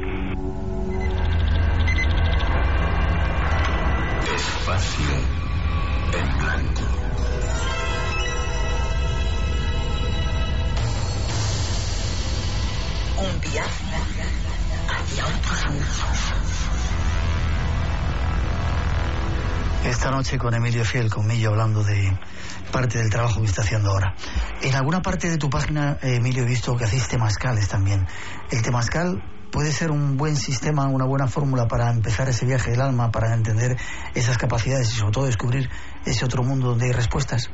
Espacio en blanco. Un viaje hacia otros mundos. Esta noche con Emilio Fiel, con Millo, hablando de parte del trabajo que está haciendo ahora. En alguna parte de tu página, Emilio, he visto que hacéis temazcales también. ¿El temazcal puede ser un buen sistema, una buena fórmula para empezar ese viaje del alma, para entender esas capacidades y sobre todo descubrir ese otro mundo donde hay respuestas?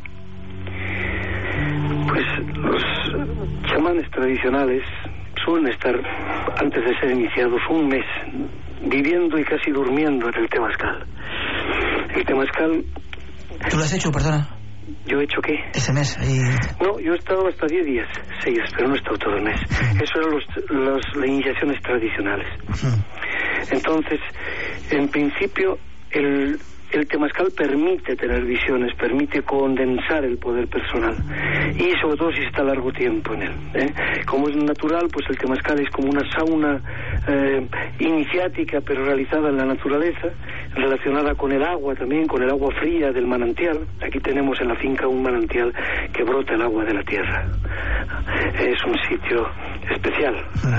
Pues los chamanes tradicionales suelen estar, antes de ser iniciados, un mes viviendo y casi durmiendo en el temazcal. El temazcal... ¿Tú lo has hecho, perdona? ¿Yo he hecho qué? Ese mes. No, yo he estado hasta 10 días, 6, pero no he estado todo el mes. Eso eran las iniciaciones tradicionales. Entonces, En principio, el temazcal permite tener visiones, permite condensar el poder personal, y sobre todo si está largo tiempo en él. Como es natural, pues el temazcal es como una sauna iniciática, pero realizada en la naturaleza, relacionada con el agua también, con el agua fría del manantial. Aquí tenemos en la finca un manantial que brota el agua de la tierra. Es un sitio especial.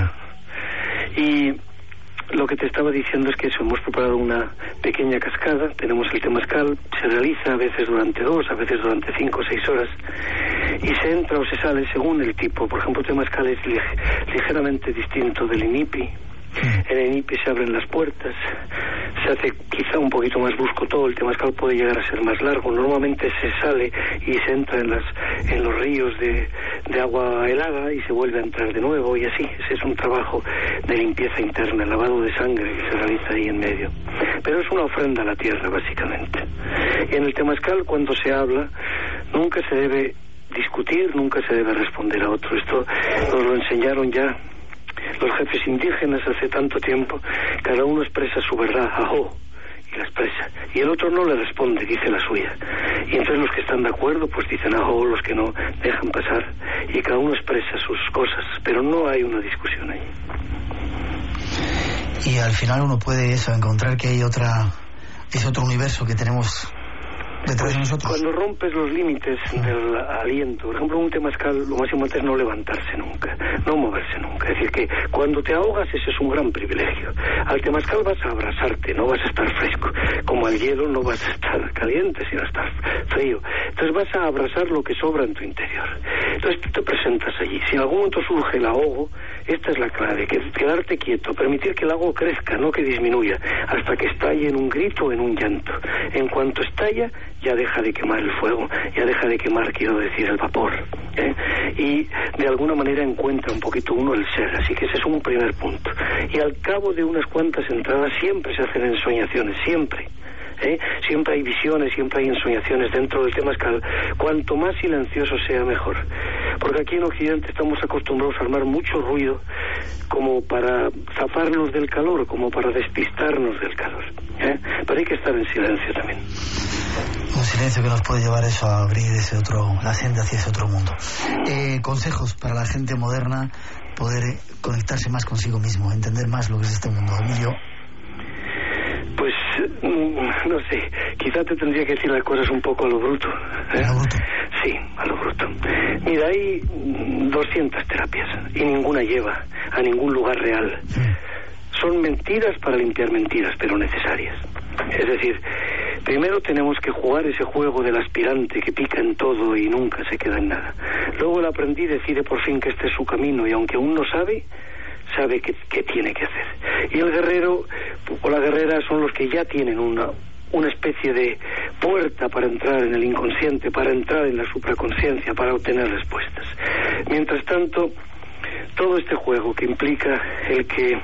Y lo que te estaba diciendo es que eso, hemos preparado una pequeña cascada, tenemos el temazcal, se realiza a veces durante 2, a veces durante 5 o 6 horas, y se entra o se sale según el tipo. Por ejemplo, el temazcal es ligeramente distinto del inipi. En el inipi se abren las puertas, se hace quizá un poquito más brusco todo. El temazcal puede llegar a ser más largo. Normalmente se sale y se entra en los ríos de agua helada y se vuelve a entrar de nuevo, y así. Ese es un trabajo de limpieza interna, el lavado de sangre que se realiza ahí en medio. Pero es una ofrenda a la tierra, básicamente. Y en el temazcal, cuando se habla, nunca se debe discutir, nunca se debe responder a otro. Esto nos lo enseñaron ya los jefes indígenas hace tanto tiempo. Cada uno expresa su verdad, ajo, y la expresa, y el otro no le responde, dice la suya. Y entonces los que están de acuerdo pues dicen ajo, los que no dejan pasar, y cada uno expresa sus cosas, pero no hay una discusión ahí. Y al final uno puede encontrar que hay otro universo que tenemos detrás de nosotros. Cuando rompes los límites del aliento, por ejemplo, un temazcal, lo más importante es no levantarse nunca, no moverse nunca. Es decir, que cuando te ahogas, ese es un gran privilegio. Al temazcal vas a abrazarte, no vas a estar fresco. Como al hielo no vas a estar caliente, sino a estar frío. Entonces vas a abrazar lo que sobra en tu interior. Entonces tú te presentas allí. Si en algún momento surge el ahogo, esta es la clave, que quedarte quieto, permitir que el ahogo crezca, no que disminuya, hasta que estalle en un grito o en un llanto. En cuanto estalla, ya deja de quemar el fuego, ya deja de quemar, quiero decir, el vapor, y de alguna manera encuentra un poquito uno el ser. Así que ese es un primer punto. Y al cabo de unas cuantas entradas siempre se hacen ensoñaciones, siempre. Siempre hay visiones, siempre hay ensoñaciones dentro del temazcal. Cuanto más silencioso sea, mejor. Porque aquí en Occidente estamos acostumbrados a armar mucho ruido como para zafarnos del calor, como para despistarnos del calor. Pero hay que estar en silencio también. Un silencio que nos puede llevar eso a abrir la senda hacia ese otro mundo. Consejos para la gente moderna, poder conectarse más consigo mismo, entender más lo que es este mundo. Emilio. Pues, no sé, quizá te tendría que decir las cosas un poco a lo bruto. ¿A lo bruto? Sí, a lo bruto. Mira, hay 200 terapias y ninguna lleva a ningún lugar real. Son mentiras para limpiar mentiras, pero necesarias. Es decir, primero tenemos que jugar ese juego del aspirante que pica en todo y nunca se queda en nada. Luego el aprendiz decide por fin que este es su camino, y aunque aún no sabe qué tiene que hacer. Y el guerrero o la guerrera son los que ya tienen una especie de puerta para entrar en el inconsciente, para entrar en la supraconsciencia, para obtener respuestas. Mientras tanto, todo este juego que implica el que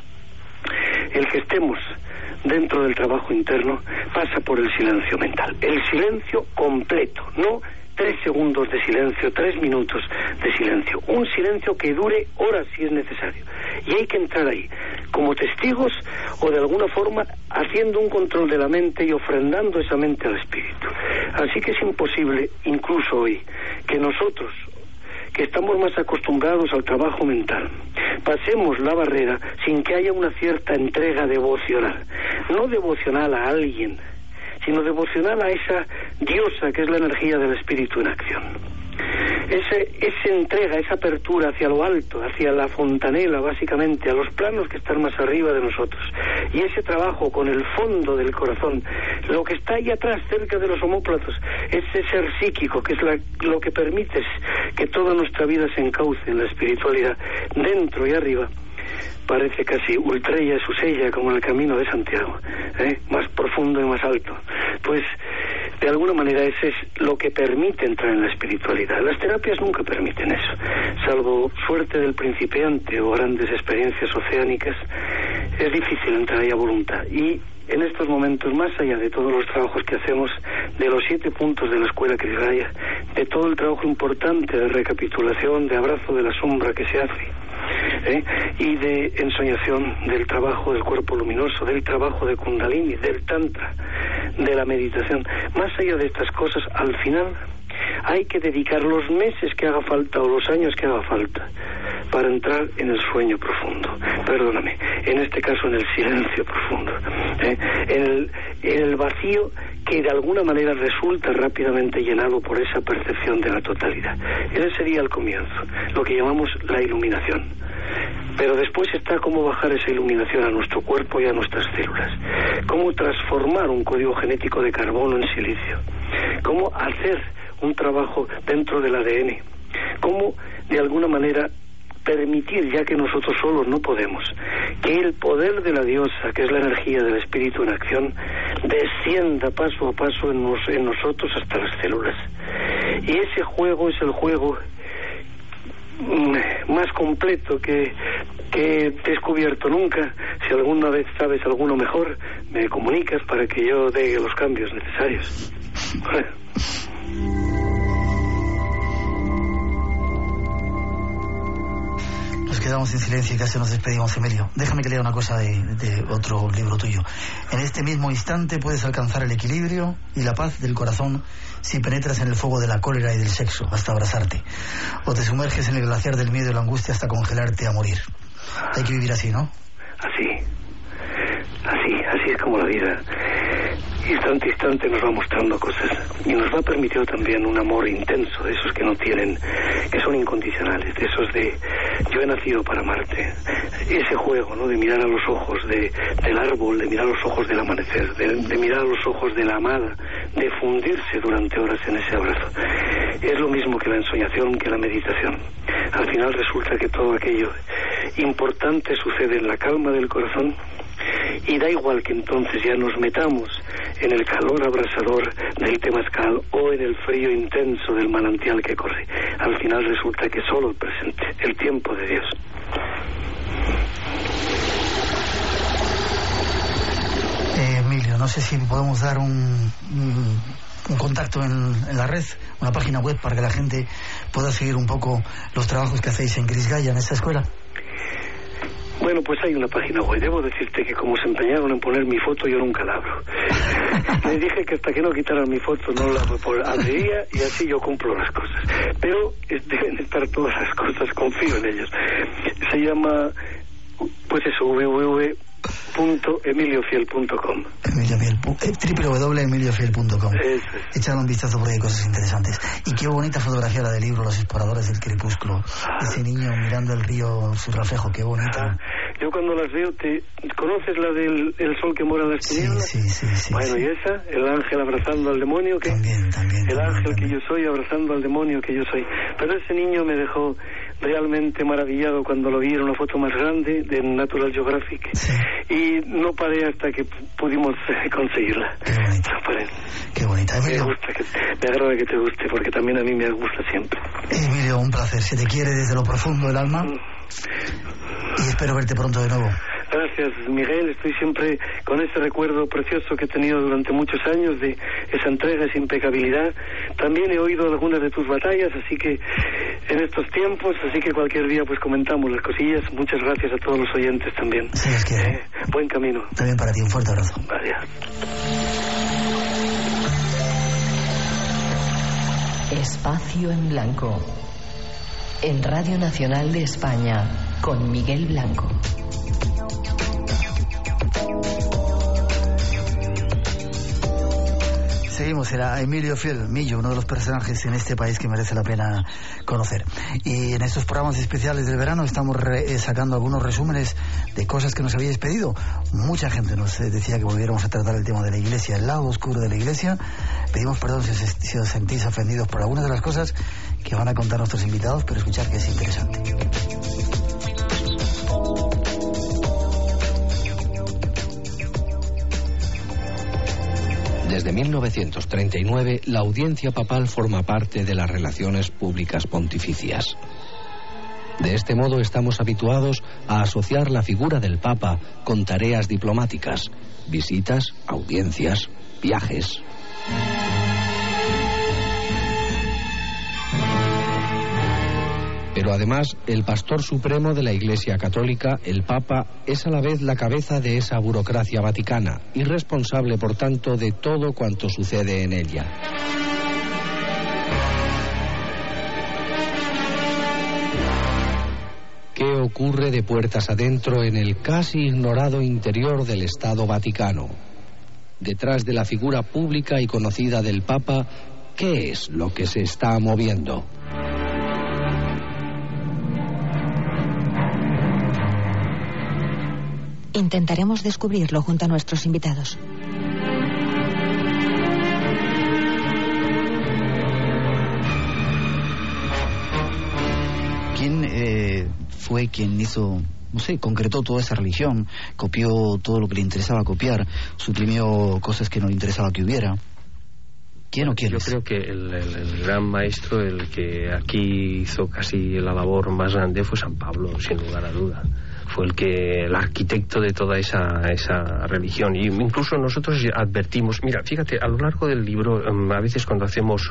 estemos dentro del trabajo interno pasa por el silencio mental. El silencio completo, no 3 segundos de silencio, 3 minutos de silencio. Un silencio que dure horas si es necesario. Y hay que entrar ahí como testigos o de alguna forma haciendo un control de la mente y ofrendando esa mente al espíritu. Así que es imposible, incluso hoy, que nosotros, que estamos más acostumbrados al trabajo mental, pasemos la barrera sin que haya una cierta entrega devocional. No devocional a alguien, sino devocional a esa diosa que es la energía del espíritu en acción. Esa entrega, esa apertura hacia lo alto, hacia la fontanela, básicamente, a los planos que están más arriba de nosotros. Y ese trabajo con el fondo del corazón, lo que está ahí atrás, cerca de los omóplatos, ese ser psíquico, que es lo que permite que toda nuestra vida se encauce en la espiritualidad, dentro y arriba. Parece casi ultrella susella, como el camino de Santiago, más profundo y más alto. Pues de alguna manera ese es lo que permite entrar en la espiritualidad. Las terapias nunca permiten eso, salvo suerte del principiante o grandes experiencias oceánicas. Es difícil entrar ahí a voluntad. Y en estos momentos, más allá de todos los trabajos que hacemos, de los 7 puntos de la escuela Kris Gaya, de todo el trabajo importante de recapitulación, de abrazo de la sombra que se hace, y de ensoñación, del trabajo del cuerpo luminoso, del trabajo de Kundalini, del Tantra, de la meditación. Más allá de estas cosas, al final hay que dedicar los meses que haga falta o los años que haga falta para entrar en el sueño profundo, perdóname, en este caso en el silencio profundo, en el vacío que de alguna manera resulta rápidamente llenado por esa percepción de la totalidad. Ese sería el comienzo, lo que llamamos la iluminación. Pero después está cómo bajar esa iluminación a nuestro cuerpo y a nuestras células, cómo transformar un código genético de carbono en silicio, cómo hacer un trabajo dentro del ADN, cómo de alguna manera permitir, ya que nosotros solos no podemos, que el poder de la diosa, que es la energía del espíritu en acción, descienda paso a paso en nosotros hasta las células. Y ese juego es el juego más completo que he descubierto nunca. Si alguna vez sabes alguno mejor, me comunicas para que yo dé los cambios necesarios. Nos quedamos en silencio y casi nos despedimos, Emilio. Déjame que lea una cosa de otro libro tuyo. En este mismo instante puedes alcanzar el equilibrio y la paz del corazón si penetras en el fuego de la cólera y del sexo hasta abrazarte, o te sumerges en el glaciar del miedo y la angustia hasta congelarte a morir. Hay que vivir así, ¿no? Así es como la vida, instante a instante, nos va mostrando cosas y nos va permitiendo también un amor intenso, de esos que no tienen, que son incondicionales, de esos de yo he nacido para amarte. Ese juego, ¿no?, de mirar a los ojos del árbol, de mirar a los ojos del amanecer, de mirar a los ojos de la amada, de fundirse durante horas en ese abrazo. Es lo mismo que la ensoñación, que la meditación. Al final resulta que todo aquello importante sucede en la calma del corazón, y da igual que entonces ya nos metamos en el calor abrasador del temazcal o en el frío intenso del manantial que corre. Al final resulta que solo el presente, el tiempo de Dios. Emilio, no sé si podemos dar un contacto en la red, una página web para que la gente pueda seguir un poco los trabajos que hacéis en Gris Gaia, en esta escuela. Bueno, pues hay una página web. Debo decirte que como se empeñaron en poner mi foto, yo nunca la abro. Les dije que hasta que no quitaran mi foto no la abriría, y así yo cumplo las cosas. Pero deben estar todas las cosas, confío en ellos. Se llama, pues eso, www.emiliofiel.com. www.emiliofiel.com. Echad un vistazo porque hay cosas interesantes. Y qué bonita fotografía la del libro Los exploradores del crepúsculo. Ese niño mirando el río, su reflejo, qué bonita. Yo cuando las veo, ¿conoces la del el sol que mora en las tinieblas? Sí. Bueno, y esa, el ángel abrazando al demonio, que también, el ángel que yo soy abrazando al demonio que yo soy. Pero ese niño me dejó realmente maravillado cuando lo vi en una foto más grande de Natural Geographic, y no paré hasta que pudimos conseguirla. Qué bonita. Emilio, me agrada que te guste, porque también a mí me gusta siempre. Emilio, un placer. Se te quiere desde lo profundo del alma y espero verte pronto de nuevo. Gracias, Miguel. Estoy siempre con ese recuerdo precioso que he tenido durante muchos años de esa entrega, esa impecabilidad. También he oído algunas de tus batallas, así que en estos tiempos, así que cualquier día pues comentamos las cosillas. Muchas gracias a todos los oyentes también. Sí, es que buen camino. También para ti, un fuerte abrazo. Gracias. Espacio en Blanco, en Radio Nacional de España, con Miguel Blanco. Seguimos, era Emilio Fiel, Millo, uno de los personajes en este país que merece la pena conocer. Y en estos programas especiales del verano estamos sacando algunos resúmenes de cosas que nos habíais pedido. Mucha gente nos decía que volviéramos a tratar el tema de la iglesia, el lado oscuro de la iglesia. Pedimos perdón si os sentís ofendidos por algunas de las cosas que van a contar nuestros invitados, pero escuchar que es interesante. Desde 1939, la audiencia papal forma parte de las relaciones públicas pontificias. De este modo estamos habituados a asociar la figura del Papa con tareas diplomáticas, visitas, audiencias, viajes. Pero además, el pastor supremo de la Iglesia Católica, el Papa, es a la vez la cabeza de esa burocracia vaticana y responsable, por tanto, de todo cuanto sucede en ella. ¿Qué ocurre de puertas adentro en el casi ignorado interior del Estado Vaticano? Detrás de la figura pública y conocida del Papa, ¿qué es lo que se está moviendo? Intentaremos descubrirlo junto a nuestros invitados. ¿Quién fue quien hizo, no sé, concretó toda esa religión, copió todo lo que le interesaba copiar, suprimió cosas que no le interesaba que hubiera? ¿Quién o quiénes? Yo creo que el gran maestro, el que aquí hizo casi la labor más grande, fue San Pablo, sin lugar a duda. Fue el arquitecto de toda esa religión. Y incluso nosotros advertimos, mira, fíjate, a lo largo del libro, a veces cuando hacemos,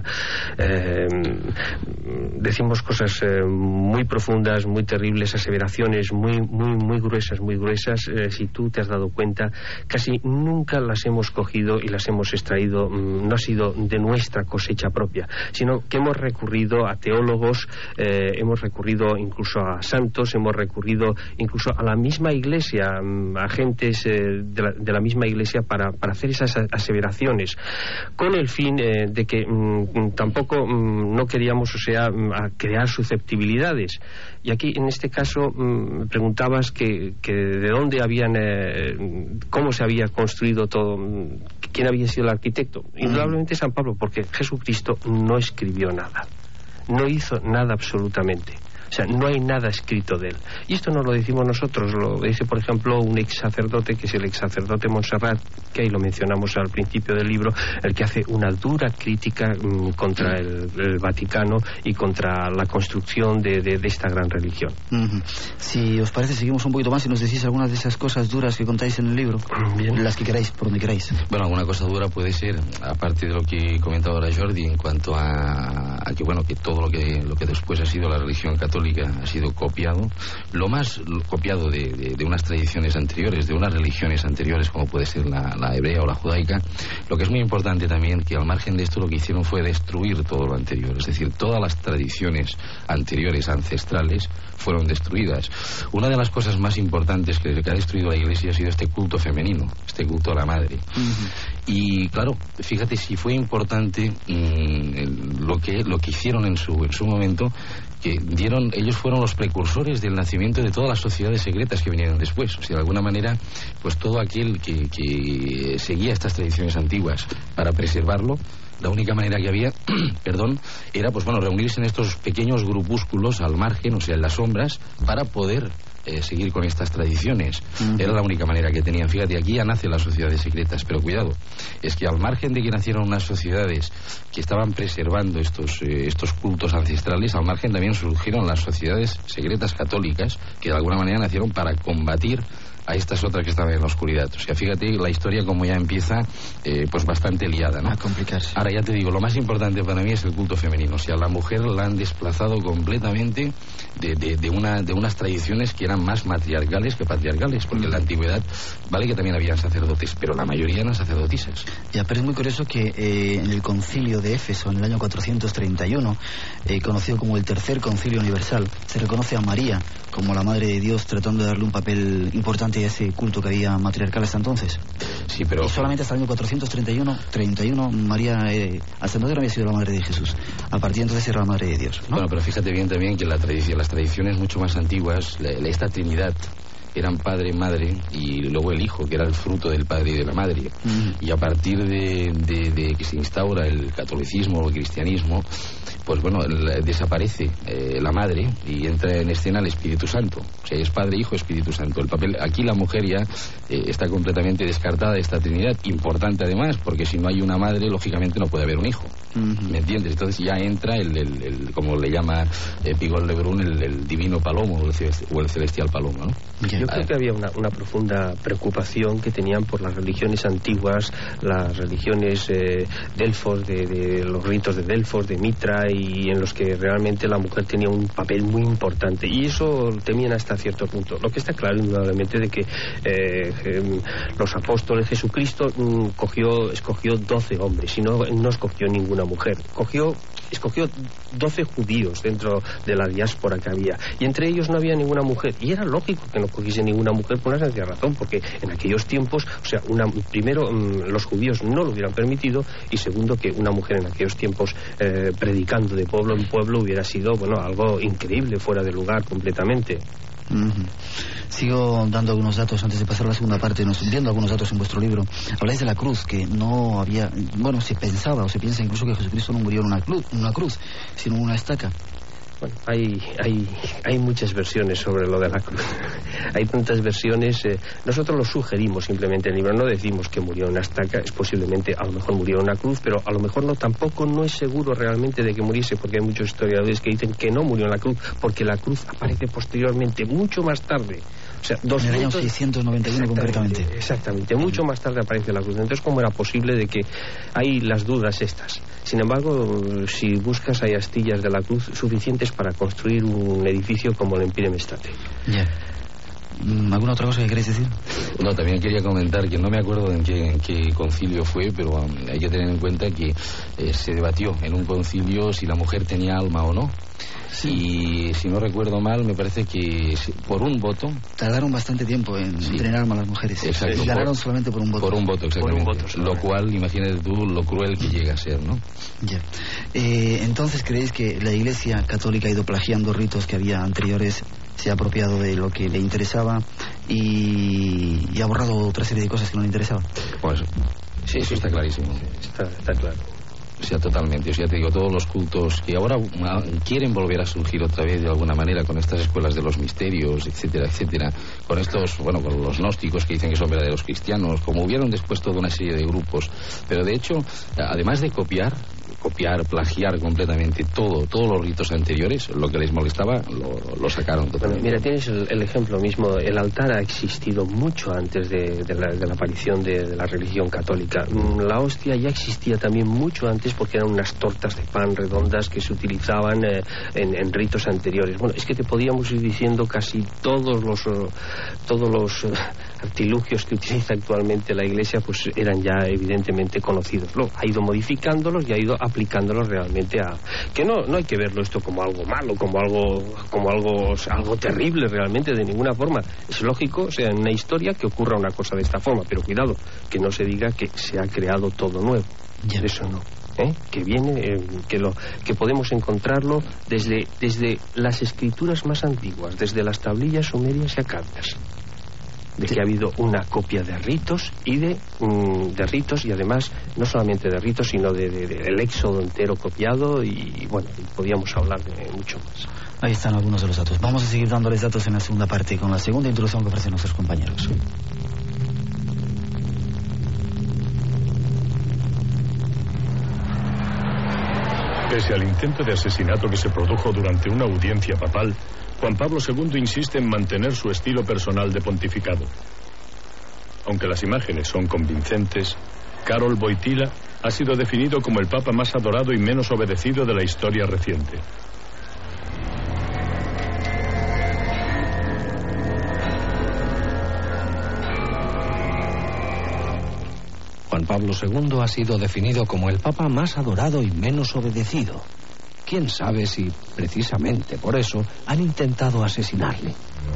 decimos cosas muy profundas, muy terribles, aseveraciones muy gruesas, si tú te has dado cuenta, casi nunca las hemos cogido y las hemos extraído, no ha sido de nuestra cosecha propia, sino que hemos recurrido a teólogos, hemos recurrido incluso a santos, hemos recurrido incluso a la misma iglesia, a gentes de la misma iglesia para hacer esas aseveraciones, con el fin de que tampoco no queríamos, a crear susceptibilidades. Y aquí, en este caso, me preguntabas que de dónde cómo se había construido todo, quién había sido el arquitecto. Indudablemente San Pablo, porque Jesucristo no escribió nada, no hizo nada absolutamente. O sea, no hay nada escrito de él. Y esto no lo decimos nosotros, lo dice, por ejemplo, un ex sacerdote, que es el ex sacerdote Montserrat, que ahí lo mencionamos al principio del libro, el que hace una dura crítica contra el Vaticano y contra la construcción de esta gran religión. Si os parece, seguimos un poquito más y nos decís algunas de esas cosas duras que contáis en el libro. Bien. Las que queráis, por donde queráis. Bueno, alguna cosa dura puede ser, aparte de lo que comentaba ahora Jordi, en cuanto a que todo lo que después ha sido la religión católica ha sido copiado, lo más copiado de unas tradiciones anteriores, de unas religiones anteriores, como puede ser la hebrea o la judaica. Lo que es muy importante también, que al margen de esto lo que hicieron fue destruir todo lo anterior, es decir, todas las tradiciones anteriores, ancestrales, fueron destruidas. Una de las cosas más importantes que ha destruido la Iglesia ha sido este culto femenino, este culto a la madre. Y claro, fíjate si fue importante lo que hicieron en su momento, que ellos fueron los precursores del nacimiento de todas las sociedades secretas que vinieron después. O sea, de alguna manera, pues todo aquel que seguía estas tradiciones antiguas para preservarlo, la única manera que había, era reunirse en estos pequeños grupúsculos al margen, o sea, en las sombras, para poder seguir con estas tradiciones. Era la única manera que tenían. Fíjate, aquí ya nacen las sociedades secretas, pero cuidado, es que al margen de que nacieron unas sociedades que estaban preservando estos cultos ancestrales, al margen también surgieron las sociedades secretas católicas, que de alguna manera nacieron para combatir a estas otras que estaban en la oscuridad. O sea, fíjate la historia como ya empieza, pues bastante liada, ¿no? A complicarse. Ahora ya te digo, lo más importante para mí es el culto femenino. O sea, la mujer la han desplazado completamente de unas tradiciones que eran más matriarcales que patriarcales, porque en la antigüedad, vale que también habían sacerdotes, pero la mayoría eran sacerdotisas. Ya, pero es muy curioso que en el concilio de Éfeso, en el año 431, conocido como el Tercer Concilio Universal, se reconoce a María como la Madre de Dios, tratando de darle un papel importante a ese culto que había matriarcal hasta entonces. Sí, pero... Y solamente hasta el año 431, María, hasta entonces no había sido la Madre de Jesús. A partir de entonces era la Madre de Dios, ¿no? Bueno, pero fíjate bien también que las tradiciones mucho más antiguas, esta Trinidad, eran padre, madre y luego el hijo, que era el fruto del padre y de la madre. Y a partir de que se instaura el catolicismo o el cristianismo, pues bueno, desaparece la madre y entra en escena el Espíritu Santo. O sea, es Padre, Hijo, Espíritu Santo. El papel, aquí la mujer ya está completamente descartada de esta Trinidad. Importante además, porque si no hay una madre, lógicamente no puede haber un hijo. ¿Me entiendes? Entonces ya entra como le llama Pigol de Brun, el divino palomo o el celestial palomo, ¿no? Okay. Yo creo que había una profunda preocupación que tenían por las religiones antiguas, las religiones Delfos, de los ritos de Delfos, de Mitra, y en los que realmente la mujer tenía un papel muy importante, y eso temían hasta cierto punto. Lo que está claro indudablemente de que los apóstoles, Jesucristo escogió 12 hombres y no escogió ninguna mujer. Escogió 12 judíos dentro de la diáspora que había, y entre ellos no había ninguna mujer, y era lógico que no cogiese ninguna mujer por una sencilla razón, porque en aquellos tiempos, o sea, primero los judíos no lo hubieran permitido, y segundo, que una mujer en aquellos tiempos predicando de pueblo en pueblo hubiera sido, bueno, algo increíble, fuera de lugar completamente. Sigo dando algunos datos antes de pasar a la segunda parte, viendo algunos datos en vuestro libro. Habláis de la cruz, que no había, bueno, se pensaba o se piensa incluso que Jesucristo no murió en una cruz, sino en una estaca. Bueno, hay muchas versiones sobre lo de la cruz. Hay tantas versiones. Nosotros lo sugerimos simplemente en el libro. No decimos que murió en una estaca. Es posiblemente, a lo mejor murió en una cruz, pero a lo mejor tampoco no es seguro realmente de que muriese, porque hay muchos historiadores que dicen que no murió en la cruz, porque la cruz aparece posteriormente, mucho más tarde. O sea, en el año 691 concretamente. Exactamente, mucho más tarde aparece la cruz. Entonces, ¿cómo era posible de que hay las dudas estas? Sin embargo, si buscas, hay astillas de la cruz suficientes para construir un edificio como el Empire State. Ya. ¿Alguna otra cosa que queréis decir? No, también quería comentar que no me acuerdo en qué concilio fue, pero hay que tener en cuenta que se debatió en un concilio si la mujer tenía alma o no. Sí. Y si no recuerdo mal, me parece que por un voto... Tardaron bastante tiempo en tener alma las mujeres. Exacto. Y ganaron solamente por un voto. Por un voto, exactamente. Por un voto, lo cual, imagínate tú lo cruel que llega a ser, ¿no? Ya. Entonces, ¿creéis que la Iglesia Católica ha ido plagiando ritos que había anteriores, se ha apropiado de lo que le interesaba y ha borrado otra serie de cosas que no le interesaban? Pues sí, eso está clarísimo. Está claro. O sea, totalmente. O sea, te digo, todos los cultos que ahora quieren volver a surgir otra vez de alguna manera con estas escuelas de los misterios, etcétera, etcétera, con estos, bueno, con los gnósticos que dicen que son verdaderos cristianos, como hubieron después toda una serie de grupos. Pero de hecho, además de copiar, plagiar completamente todos los ritos anteriores, lo que les molestaba lo sacaron totalmente. Bueno, mira, tienes el ejemplo mismo. El altar ha existido mucho antes de la aparición de la religión católica. La hostia ya existía también mucho antes, porque eran unas tortas de pan redondas que se utilizaban en ritos anteriores. Bueno, es que te podíamos ir diciendo casi todos los artilugios que utiliza actualmente la Iglesia, pues eran ya evidentemente conocidos. Ha ido modificándolos y ha ido aplicándolos realmente que no hay que verlo esto como algo malo, como algo terrible realmente, de ninguna forma. Es lógico, o sea, en una historia que ocurra una cosa de esta forma, pero cuidado, que no se diga que se ha creado todo nuevo. Ya. Eso no. Que viene, que podemos encontrarlo desde las escrituras más antiguas, desde las tablillas sumerias y acadias, de que ha habido una copia de ritos y de ritos, y además no solamente de ritos, sino del éxodo entero copiado, y bueno, podíamos hablar de mucho más. Ahí están algunos de los datos. Vamos a seguir dándoles datos en la segunda parte, con la segunda introducción que ofrecen nuestros compañeros. Pese al intento de asesinato que se produjo durante una audiencia papal, Juan Pablo II insiste en mantener su estilo personal de pontificado. Aunque las imágenes son convincentes, Karol Wojtyła ha sido definido como el papa más adorado y menos obedecido de la historia reciente. Juan Pablo II ha sido definido como el papa más adorado y menos obedecido. ¿Quién sabe si, precisamente por eso, han intentado asesinarle?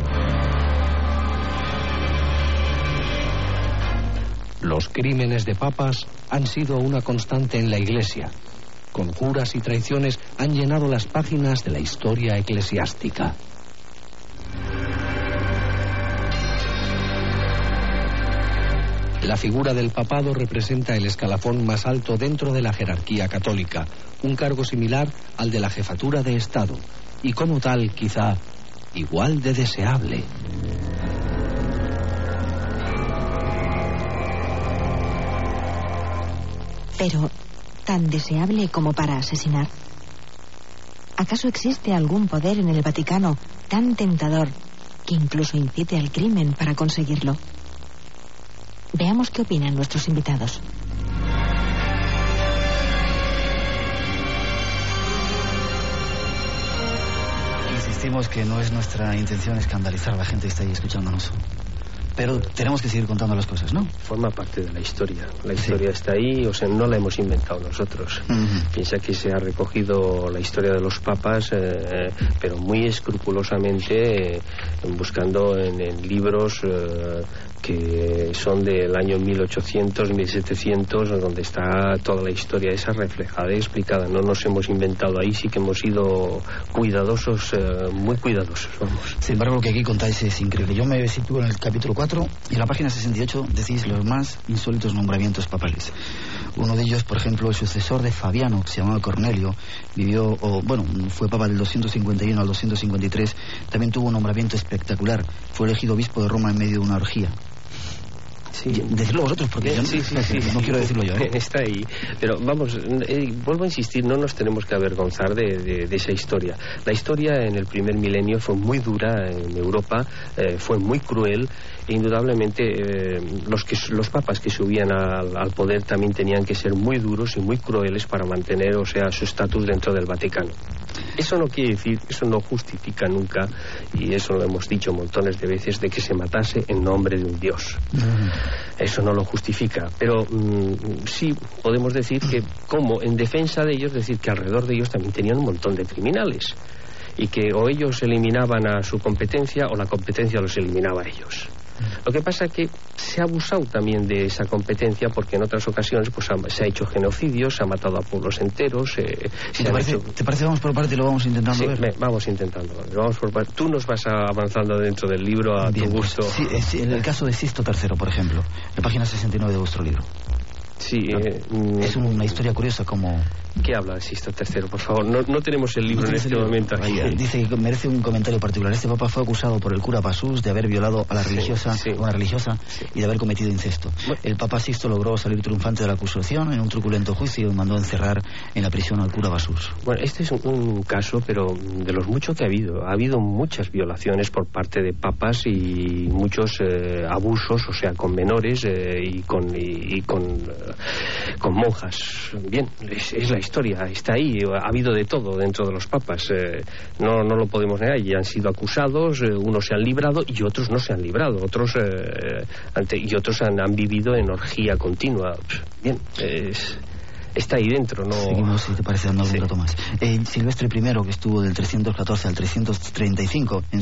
Los crímenes de papas han sido una constante en la Iglesia. Conjuras y traiciones han llenado las páginas de la historia eclesiástica. La figura del papado representa el escalafón más alto dentro de la jerarquía católica, un cargo similar al de la jefatura de Estado, y como tal, quizá, igual de deseable. Pero, ¿tan deseable como para asesinar? ¿Acaso existe algún poder en el Vaticano tan tentador que incluso incite al crimen para conseguirlo. Veamos qué opinan nuestros invitados. Insistimos que no es nuestra intención escandalizar a la gente que está ahí escuchándonos. Pero tenemos que seguir contando las cosas, ¿no? Forma parte de la historia. La historia está ahí, o sea, no la hemos inventado nosotros. Piensa que se ha recogido la historia de los papas, pero muy escrupulosamente, buscando en libros que son del año 1800, 1700, donde está toda la historia esa reflejada y explicada. No nos hemos inventado ahí, sí que hemos sido cuidadosos, muy cuidadosos, vamos. Sin embargo, lo que aquí contáis es increíble. Yo me sitúo en el capítulo 4 y en la página 68 decís los más insólitos nombramientos papales. Uno de ellos, por ejemplo, el sucesor de Fabiano, que se llamaba Cornelio, fue papa del 251 al 253, también tuvo un nombramiento espectacular. Fue elegido obispo de Roma en medio de una orgía. Sí. Decidlo vosotros, porque yo no quiero decirlo yo. Está ahí. Pero vamos, vuelvo a insistir, no nos tenemos que avergonzar de esa historia. La historia en el primer milenio fue muy dura en Europa, fue muy cruel. E indudablemente los papas que subían al poder también tenían que ser muy duros y muy crueles para mantener, o sea, su estatus dentro del Vaticano. Eso no quiere decir, eso no justifica nunca, y eso lo hemos dicho montones de veces, de que se matase en nombre de un dios. Eso no lo justifica, pero sí podemos decir que, como en defensa de ellos, decir que alrededor de ellos también tenían un montón de criminales, y que o ellos eliminaban a su competencia o la competencia los eliminaba a ellos. Lo que pasa es que se ha abusado también de esa competencia, porque en otras ocasiones pues se ha hecho genocidios, se ha matado a pueblos enteros. ¿Te parece vamos por parte y lo vamos intentando ver? Vamos intentando. Vamos por parte. Tú nos vas avanzando dentro del libro a tu gusto. Pues, en el caso de Sisto III, por ejemplo, la página 69 de vuestro libro. Sí, es una historia curiosa como... ¿Qué habla de Sisto III, por favor? No tenemos el libro en este momento aquí. Dice que merece un comentario particular. Este papa fue acusado por el cura Basús de haber violado a la religiosa, una religiosa, y de haber cometido incesto. El papa Sisto logró salir triunfante de la acusación en un truculento juicio y mandó encerrar en la prisión al cura Basús. Bueno, este es un caso, pero de los muchos que ha habido. Ha habido muchas violaciones por parte de papas y muchos abusos, o sea, con menores y con monjas. Bien, es la historia, está ahí. Ha habido de todo dentro de los papas, no lo podemos negar, y han sido acusados, unos se han librado y otros no se han librado, otros han vivido en orgía continua. Bien, está ahí dentro, ¿no? Seguimos, si te parece, dando algún dato más. Silvestre I, que estuvo del 314 al 335 en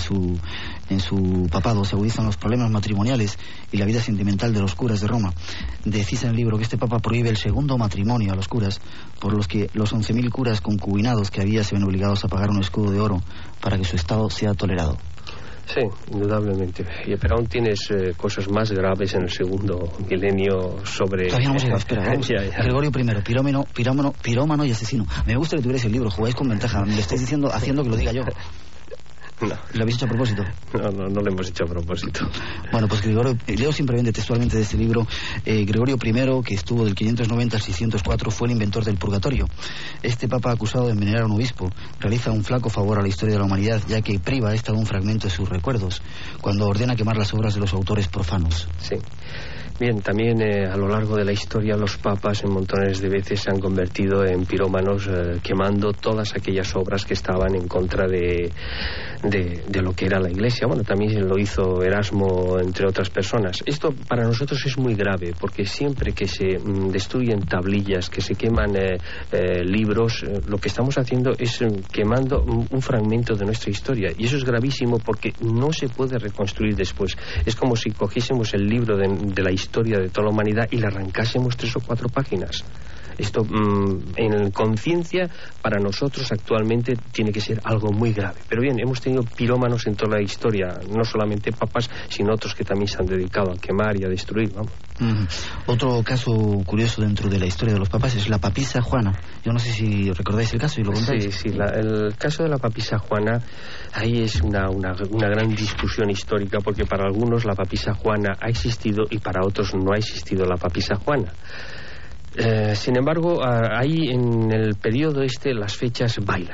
su papado, se agudizan los problemas matrimoniales y la vida sentimental de los curas de Roma. Decís en el libro que este papa prohíbe el segundo matrimonio a los curas, por los que los 11.000 curas concubinados que había se ven obligados a pagar un escudo de oro para que su estado sea tolerado. Sí, indudablemente. Pero aún tienes cosas más graves en el segundo milenio sobre... Todavía no hemos llegado, espera, vamos. Ya. Gregorio I, pirómano y asesino. Me gusta que tuvierais el libro, jugáis con ventaja. Me lo estáis diciendo, haciendo que lo diga yo. No. ¿Lo habéis hecho a propósito? No lo hemos hecho a propósito. Bueno, pues Gregorio, leo simplemente textualmente de este libro. Gregorio I, que estuvo del 590 al 604, fue el inventor del purgatorio. Este papa, acusado de envenenar a un obispo, realiza un flaco favor a la historia de la humanidad, ya que priva a esta de un fragmento de sus recuerdos, cuando ordena quemar las obras de los autores profanos. Sí. Bien, también a lo largo de la historia los papas en montones de veces se han convertido en pirómanos, quemando todas aquellas obras que estaban en contra de lo que era la Iglesia. Bueno, también lo hizo Erasmo, entre otras personas. Esto para nosotros es muy grave, porque siempre que se destruyen tablillas, que se queman libros, lo que estamos haciendo es quemando un fragmento de nuestra historia, y eso es gravísimo porque no se puede reconstruir después. Es como si cogiésemos el libro de la historia de toda la humanidad y le arrancásemos 3 o 4 páginas. Esto, en conciencia, para nosotros actualmente tiene que ser algo muy grave. Pero bien, hemos tenido pirómanos en toda la historia, no solamente papas, sino otros que también se han dedicado a quemar y a destruir, vamos. Otro caso curioso dentro de la historia de los papas es la papisa Juana. Yo no sé si recordáis el caso y lo contáis. Sí, el caso de la papisa Juana, ahí es una gran discusión histórica, porque para algunos la papisa Juana ha existido y para otros no ha existido la papisa Juana. Sin embargo, ahí en el periodo las fechas bailan.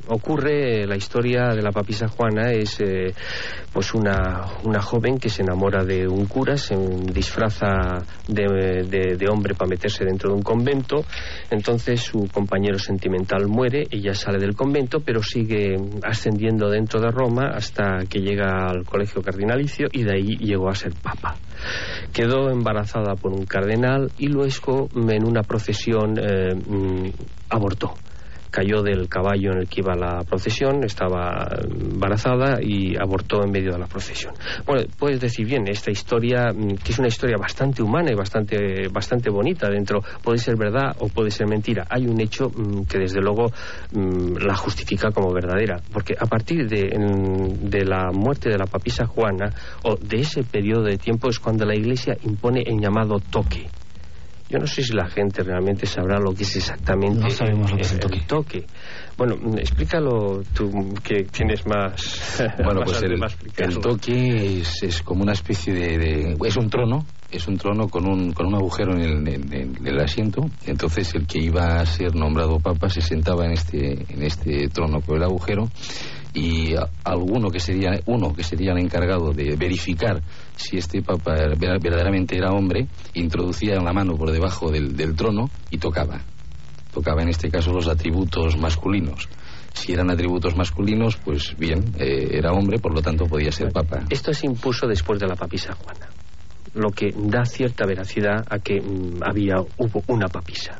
ocurre la historia de la papisa Juana. Es pues una joven que se enamora de un cura, se disfraza de hombre para meterse dentro de un convento. Entonces su compañero sentimental muere, ella sale del convento, pero sigue ascendiendo dentro de Roma hasta que llega al colegio cardinalicio, y de ahí llegó a ser papa. Quedó embarazada por un cardenal y luego en una procesión abortó. Cayó del caballo en el que iba la procesión, estaba embarazada y abortó en medio de la procesión. Bueno, puedes decir bien, esta historia, que es una historia bastante humana y bastante bonita dentro, puede ser verdad o puede ser mentira. Hay un hecho que desde luego la justifica como verdadera, porque a partir de la muerte de la papisa Juana, o de ese periodo de tiempo, es cuando la Iglesia impone el llamado toque. Yo no sé si la gente realmente sabrá lo que es exactamente. No sabemos lo que es el toque. Bueno, explícalo tú, que tienes más. Bueno, más pues el toque es como una especie de es un trono. Es un trono con un agujero en el asiento. Entonces el que iba a ser nombrado papa se sentaba en este trono por el agujero, y uno que sería el encargado de verificar si este papa verdaderamente era hombre, introducía la mano por debajo del trono y tocaba en este caso los atributos masculinos. Si eran atributos masculinos, pues bien, era hombre, por lo tanto podía ser papa. Esto se impuso después de la papisa Juana, lo que da cierta veracidad a que hubo una papisa.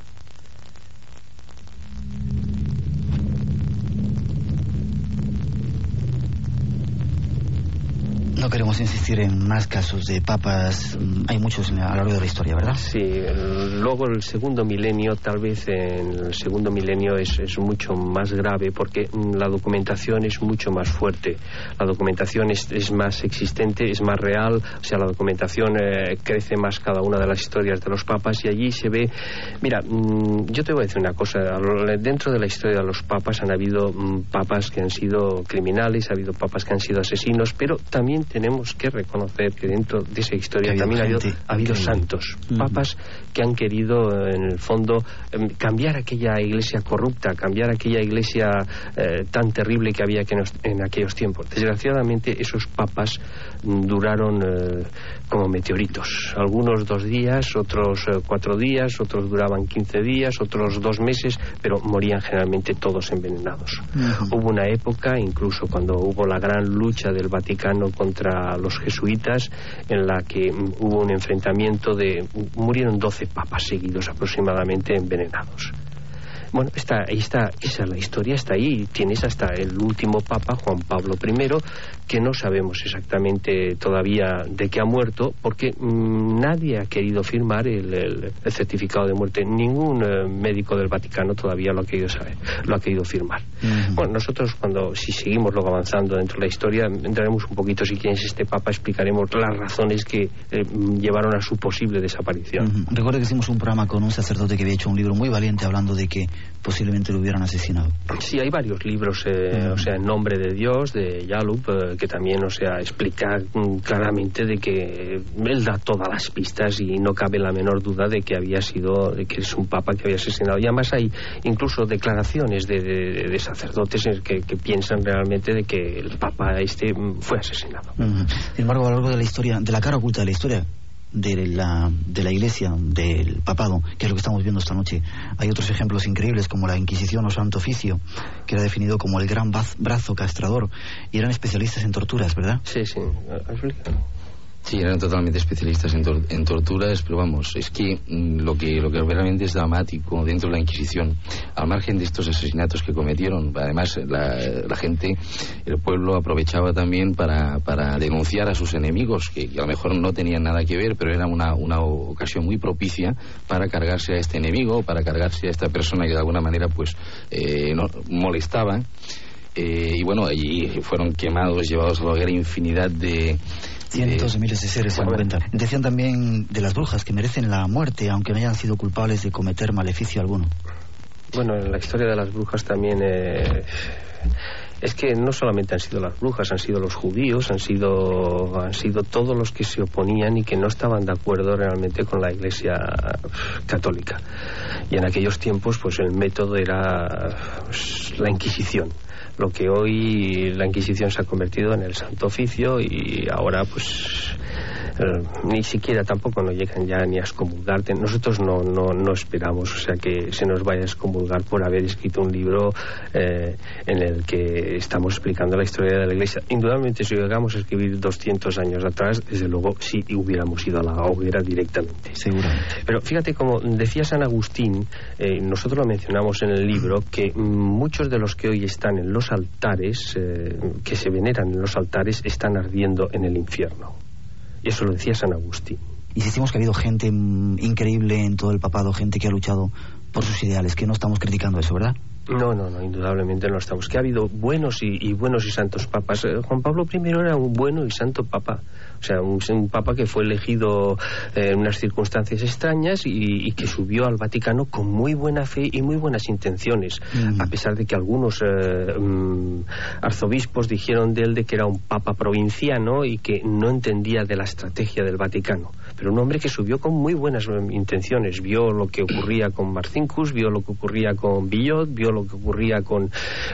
No queremos insistir en más casos de papas. Hay muchos a lo largo de la historia, ¿verdad? Sí, luego el segundo milenio, tal vez en el segundo milenio es mucho más grave, porque la documentación es mucho más fuerte. La documentación es más existente, es más real. O sea, la documentación crece más cada una de las historias de los papas, y allí se ve. Mira, yo te voy a decir una cosa. Dentro de la historia de los papas han habido papas que han sido criminales, ha habido papas que han sido asesinos, pero también tenemos que reconocer que dentro de esa historia también ha habido santos, papas que han querido, en el fondo, cambiar aquella iglesia corrupta, cambiar aquella iglesia tan terrible que había en aquellos tiempos. Desgraciadamente, esos papas duraron como meteoritos. Algunos 2 días, otros 4 días, otros duraban 15 días, otros 2 meses, pero morían generalmente todos envenenados. Hubo una época, incluso cuando hubo la gran lucha del Vaticano contra los jesuitas, en la que hubo un enfrentamiento murieron 12 papas seguidos aproximadamente envenenados. Bueno, esa es la historia, está ahí. Tienes hasta el último papa, Juan Pablo I, que no sabemos exactamente todavía de qué ha muerto, porque nadie ha querido firmar el certificado de muerte. Ningún médico del Vaticano todavía lo ha querido firmar. Bueno, nosotros, si seguimos luego avanzando dentro de la historia, entraremos un poquito, si quién es este papa, explicaremos las razones que llevaron a su posible desaparición. Recuerdo que hicimos un programa con un sacerdote que había hecho un libro muy valiente hablando de que posiblemente lo hubieran asesinado. Sí, hay varios libros, o sea, En nombre de Dios, de Yalup, que también, o sea, explica claramente de que él da todas las pistas y no cabe la menor duda de que que es un papa que había asesinado. Y además hay incluso declaraciones de sacerdotes que piensan realmente de que el papa fue asesinado. Sin embargo, a lo largo de la historia, de la cara oculta de la historia de la iglesia, del papado, que es lo que estamos viendo esta noche, hay otros ejemplos increíbles como la Inquisición o Santo Oficio, que era definido como el gran brazo castrador, y eran especialistas en torturas, ¿verdad? Sí. Sí, eran totalmente especialistas en torturas, pero vamos, es que lo que realmente es dramático dentro de la Inquisición, al margen de estos asesinatos que cometieron, además la gente, el pueblo aprovechaba también para denunciar a sus enemigos, que a lo mejor no tenían nada que ver, pero era una ocasión muy propicia para cargarse a este enemigo, para cargarse a esta persona que de alguna manera pues molestaba. Y bueno, allí fueron quemados, llevados a la hoguera infinidad de cientos de miles de seres se cuentan. Decían también de las brujas que merecen la muerte aunque no hayan sido culpables de cometer maleficio alguno. Bueno, en la historia de las brujas también es que no solamente han sido las brujas, han sido los judíos, han sido todos los que se oponían y que no estaban de acuerdo realmente con la Iglesia católica. Y en aquellos tiempos pues el método era la Inquisición. lo que hoy la Inquisición se ha convertido en el Santo Oficio, y ahora pues ni siquiera tampoco nos llegan ya ni a excomulgarte. Nosotros no esperamos, o sea, que se nos vaya a excomulgar por haber escrito un libro en el que estamos explicando la historia de la Iglesia. Indudablemente, si llegamos a escribir 200 años atrás, desde luego sí hubiéramos ido a la hoguera directamente. Seguramente. Pero fíjate, como decía San Agustín, nosotros lo mencionamos en el libro, que muchos de los que hoy están en los altares, que se veneran en los altares, están ardiendo en el infierno. Y eso lo decía San Agustín. Insistimos que ha habido gente increíble en todo el papado, gente que ha luchado por sus ideales, que no estamos criticando eso, ¿verdad? No, indudablemente no estamos. Que ha habido buenos y santos papas. Juan Pablo I era un bueno y santo papa. O sea, un papa que fue elegido en unas circunstancias extrañas y que subió al Vaticano con muy buena fe y muy buenas intenciones, a pesar de que algunos arzobispos dijeron de él de que era un papa provinciano y que no entendía de la estrategia del Vaticano. Pero un hombre que subió con muy buenas intenciones. Vio lo que ocurría con Marcinkus, vio lo que ocurría con Billot, vio lo que ocurría con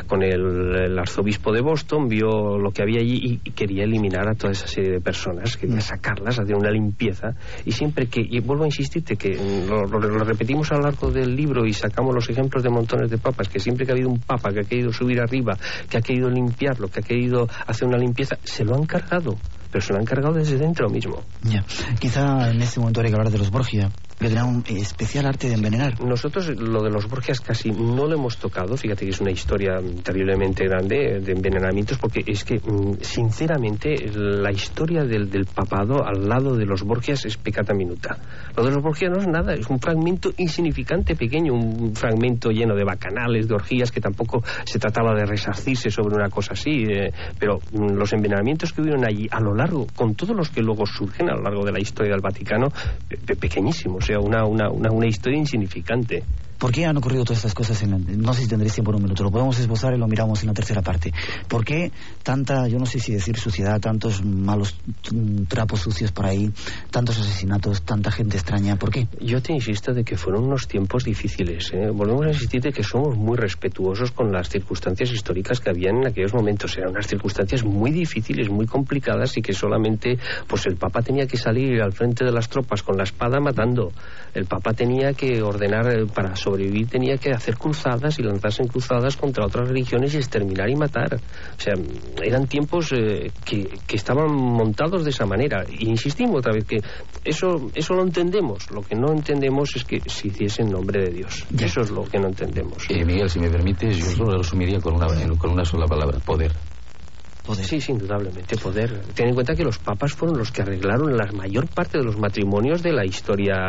el arzobispo de Boston, vio lo que había allí y quería eliminar a toda esa serie de personas, quería sacarlas, hacer una limpieza. Y siempre que, y vuelvo a insistirte que lo repetimos a lo largo del libro y sacamos los ejemplos de montones de papas, que siempre que ha habido un papa que ha querido subir arriba, que ha querido limpiarlo, que ha querido hacer una limpieza, se lo han cargado. Pero se lo han cargado desde dentro mismo. Ya. Quizá en este momento habría que hablar de los Borgia, que tenían un especial arte de envenenar. Nosotros lo de los Borgias casi no lo hemos tocado. Fíjate que es una historia terriblemente grande de envenenamientos, porque es que sinceramente la historia del papado al lado de los Borgias es peccata minuta. Lo de los Borgias no es nada, es un fragmento insignificante, pequeño, un fragmento lleno de bacanales, de orgías, que tampoco se trataba de resarcirse sobre una cosa así, pero los envenenamientos que hubieron allí a lo largo, con todos los que luego surgen a lo largo de la historia del Vaticano, pequeñísimos, o sea, una historia insignificante. ¿Por qué han ocurrido todas estas cosas? No sé si tendréis tiempo en un minuto, lo podemos esbozar y lo miramos en la tercera parte. ¿Por qué tanta, yo no sé si decir suciedad, tantos malos trapos sucios por ahí, tantos asesinatos, tanta gente extraña? ¿Por qué? Yo te insisto de que fueron unos tiempos difíciles, ¿eh? Volvemos a insistir de que somos muy respetuosos con las circunstancias históricas que habían en aquellos momentos. Eran unas circunstancias muy difíciles, muy complicadas, y que solamente pues el Papa tenía que salir al frente de las tropas con la espada matando. El Papa tenía que ordenar para sobrevivir, tenía que hacer cruzadas y lanzarse en cruzadas contra otras religiones y exterminar y matar. O sea, eran tiempos que estaban montados de esa manera. Y insistimos otra vez que eso lo entendemos. Lo que no entendemos es que se hiciese en nombre de Dios. Ya. Eso es lo que no entendemos. Miguel, si me permites, yo lo resumiría con una sola palabra: poder. Sí, indudablemente, poder. Ten en cuenta que los papas fueron los que arreglaron la mayor parte de los matrimonios de la historia,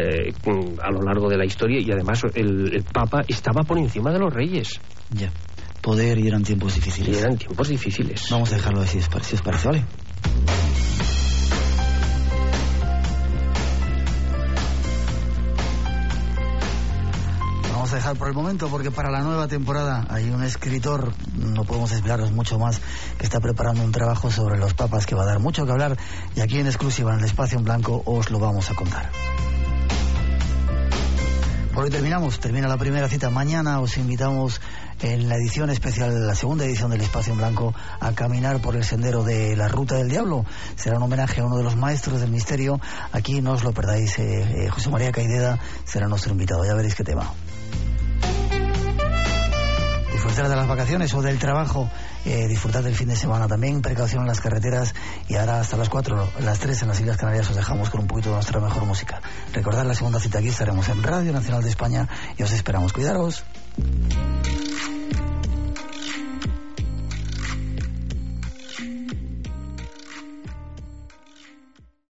a lo largo de la historia, y además el papa estaba por encima de los reyes. Ya, poder, y eran tiempos difíciles. Y eran tiempos difíciles. Vamos a dejarlo así, si os parece, ¿vale? Vamos a dejar por el momento, porque para la nueva temporada hay un escritor, no podemos esperaros mucho más, que está preparando un trabajo sobre los papas que va a dar mucho que hablar, y aquí en exclusiva en el Espacio en Blanco os lo vamos a contar. Por hoy termina la primera cita. Mañana os invitamos en la edición especial, la segunda edición del Espacio en Blanco, a caminar por el sendero de la Ruta del Diablo. Será un homenaje a uno de los maestros del misterio. Aquí no os lo perdáis. José María Caideda será nuestro invitado, ya veréis qué tema. Disfrutar de las vacaciones o del trabajo, disfrutar del fin de semana también, precaución en las carreteras, y ahora hasta las 4, las 3 en las Islas Canarias os dejamos con un poquito de nuestra mejor música. Recordad la segunda cita, aquí estaremos en Radio Nacional de España y os esperamos. Cuidaros.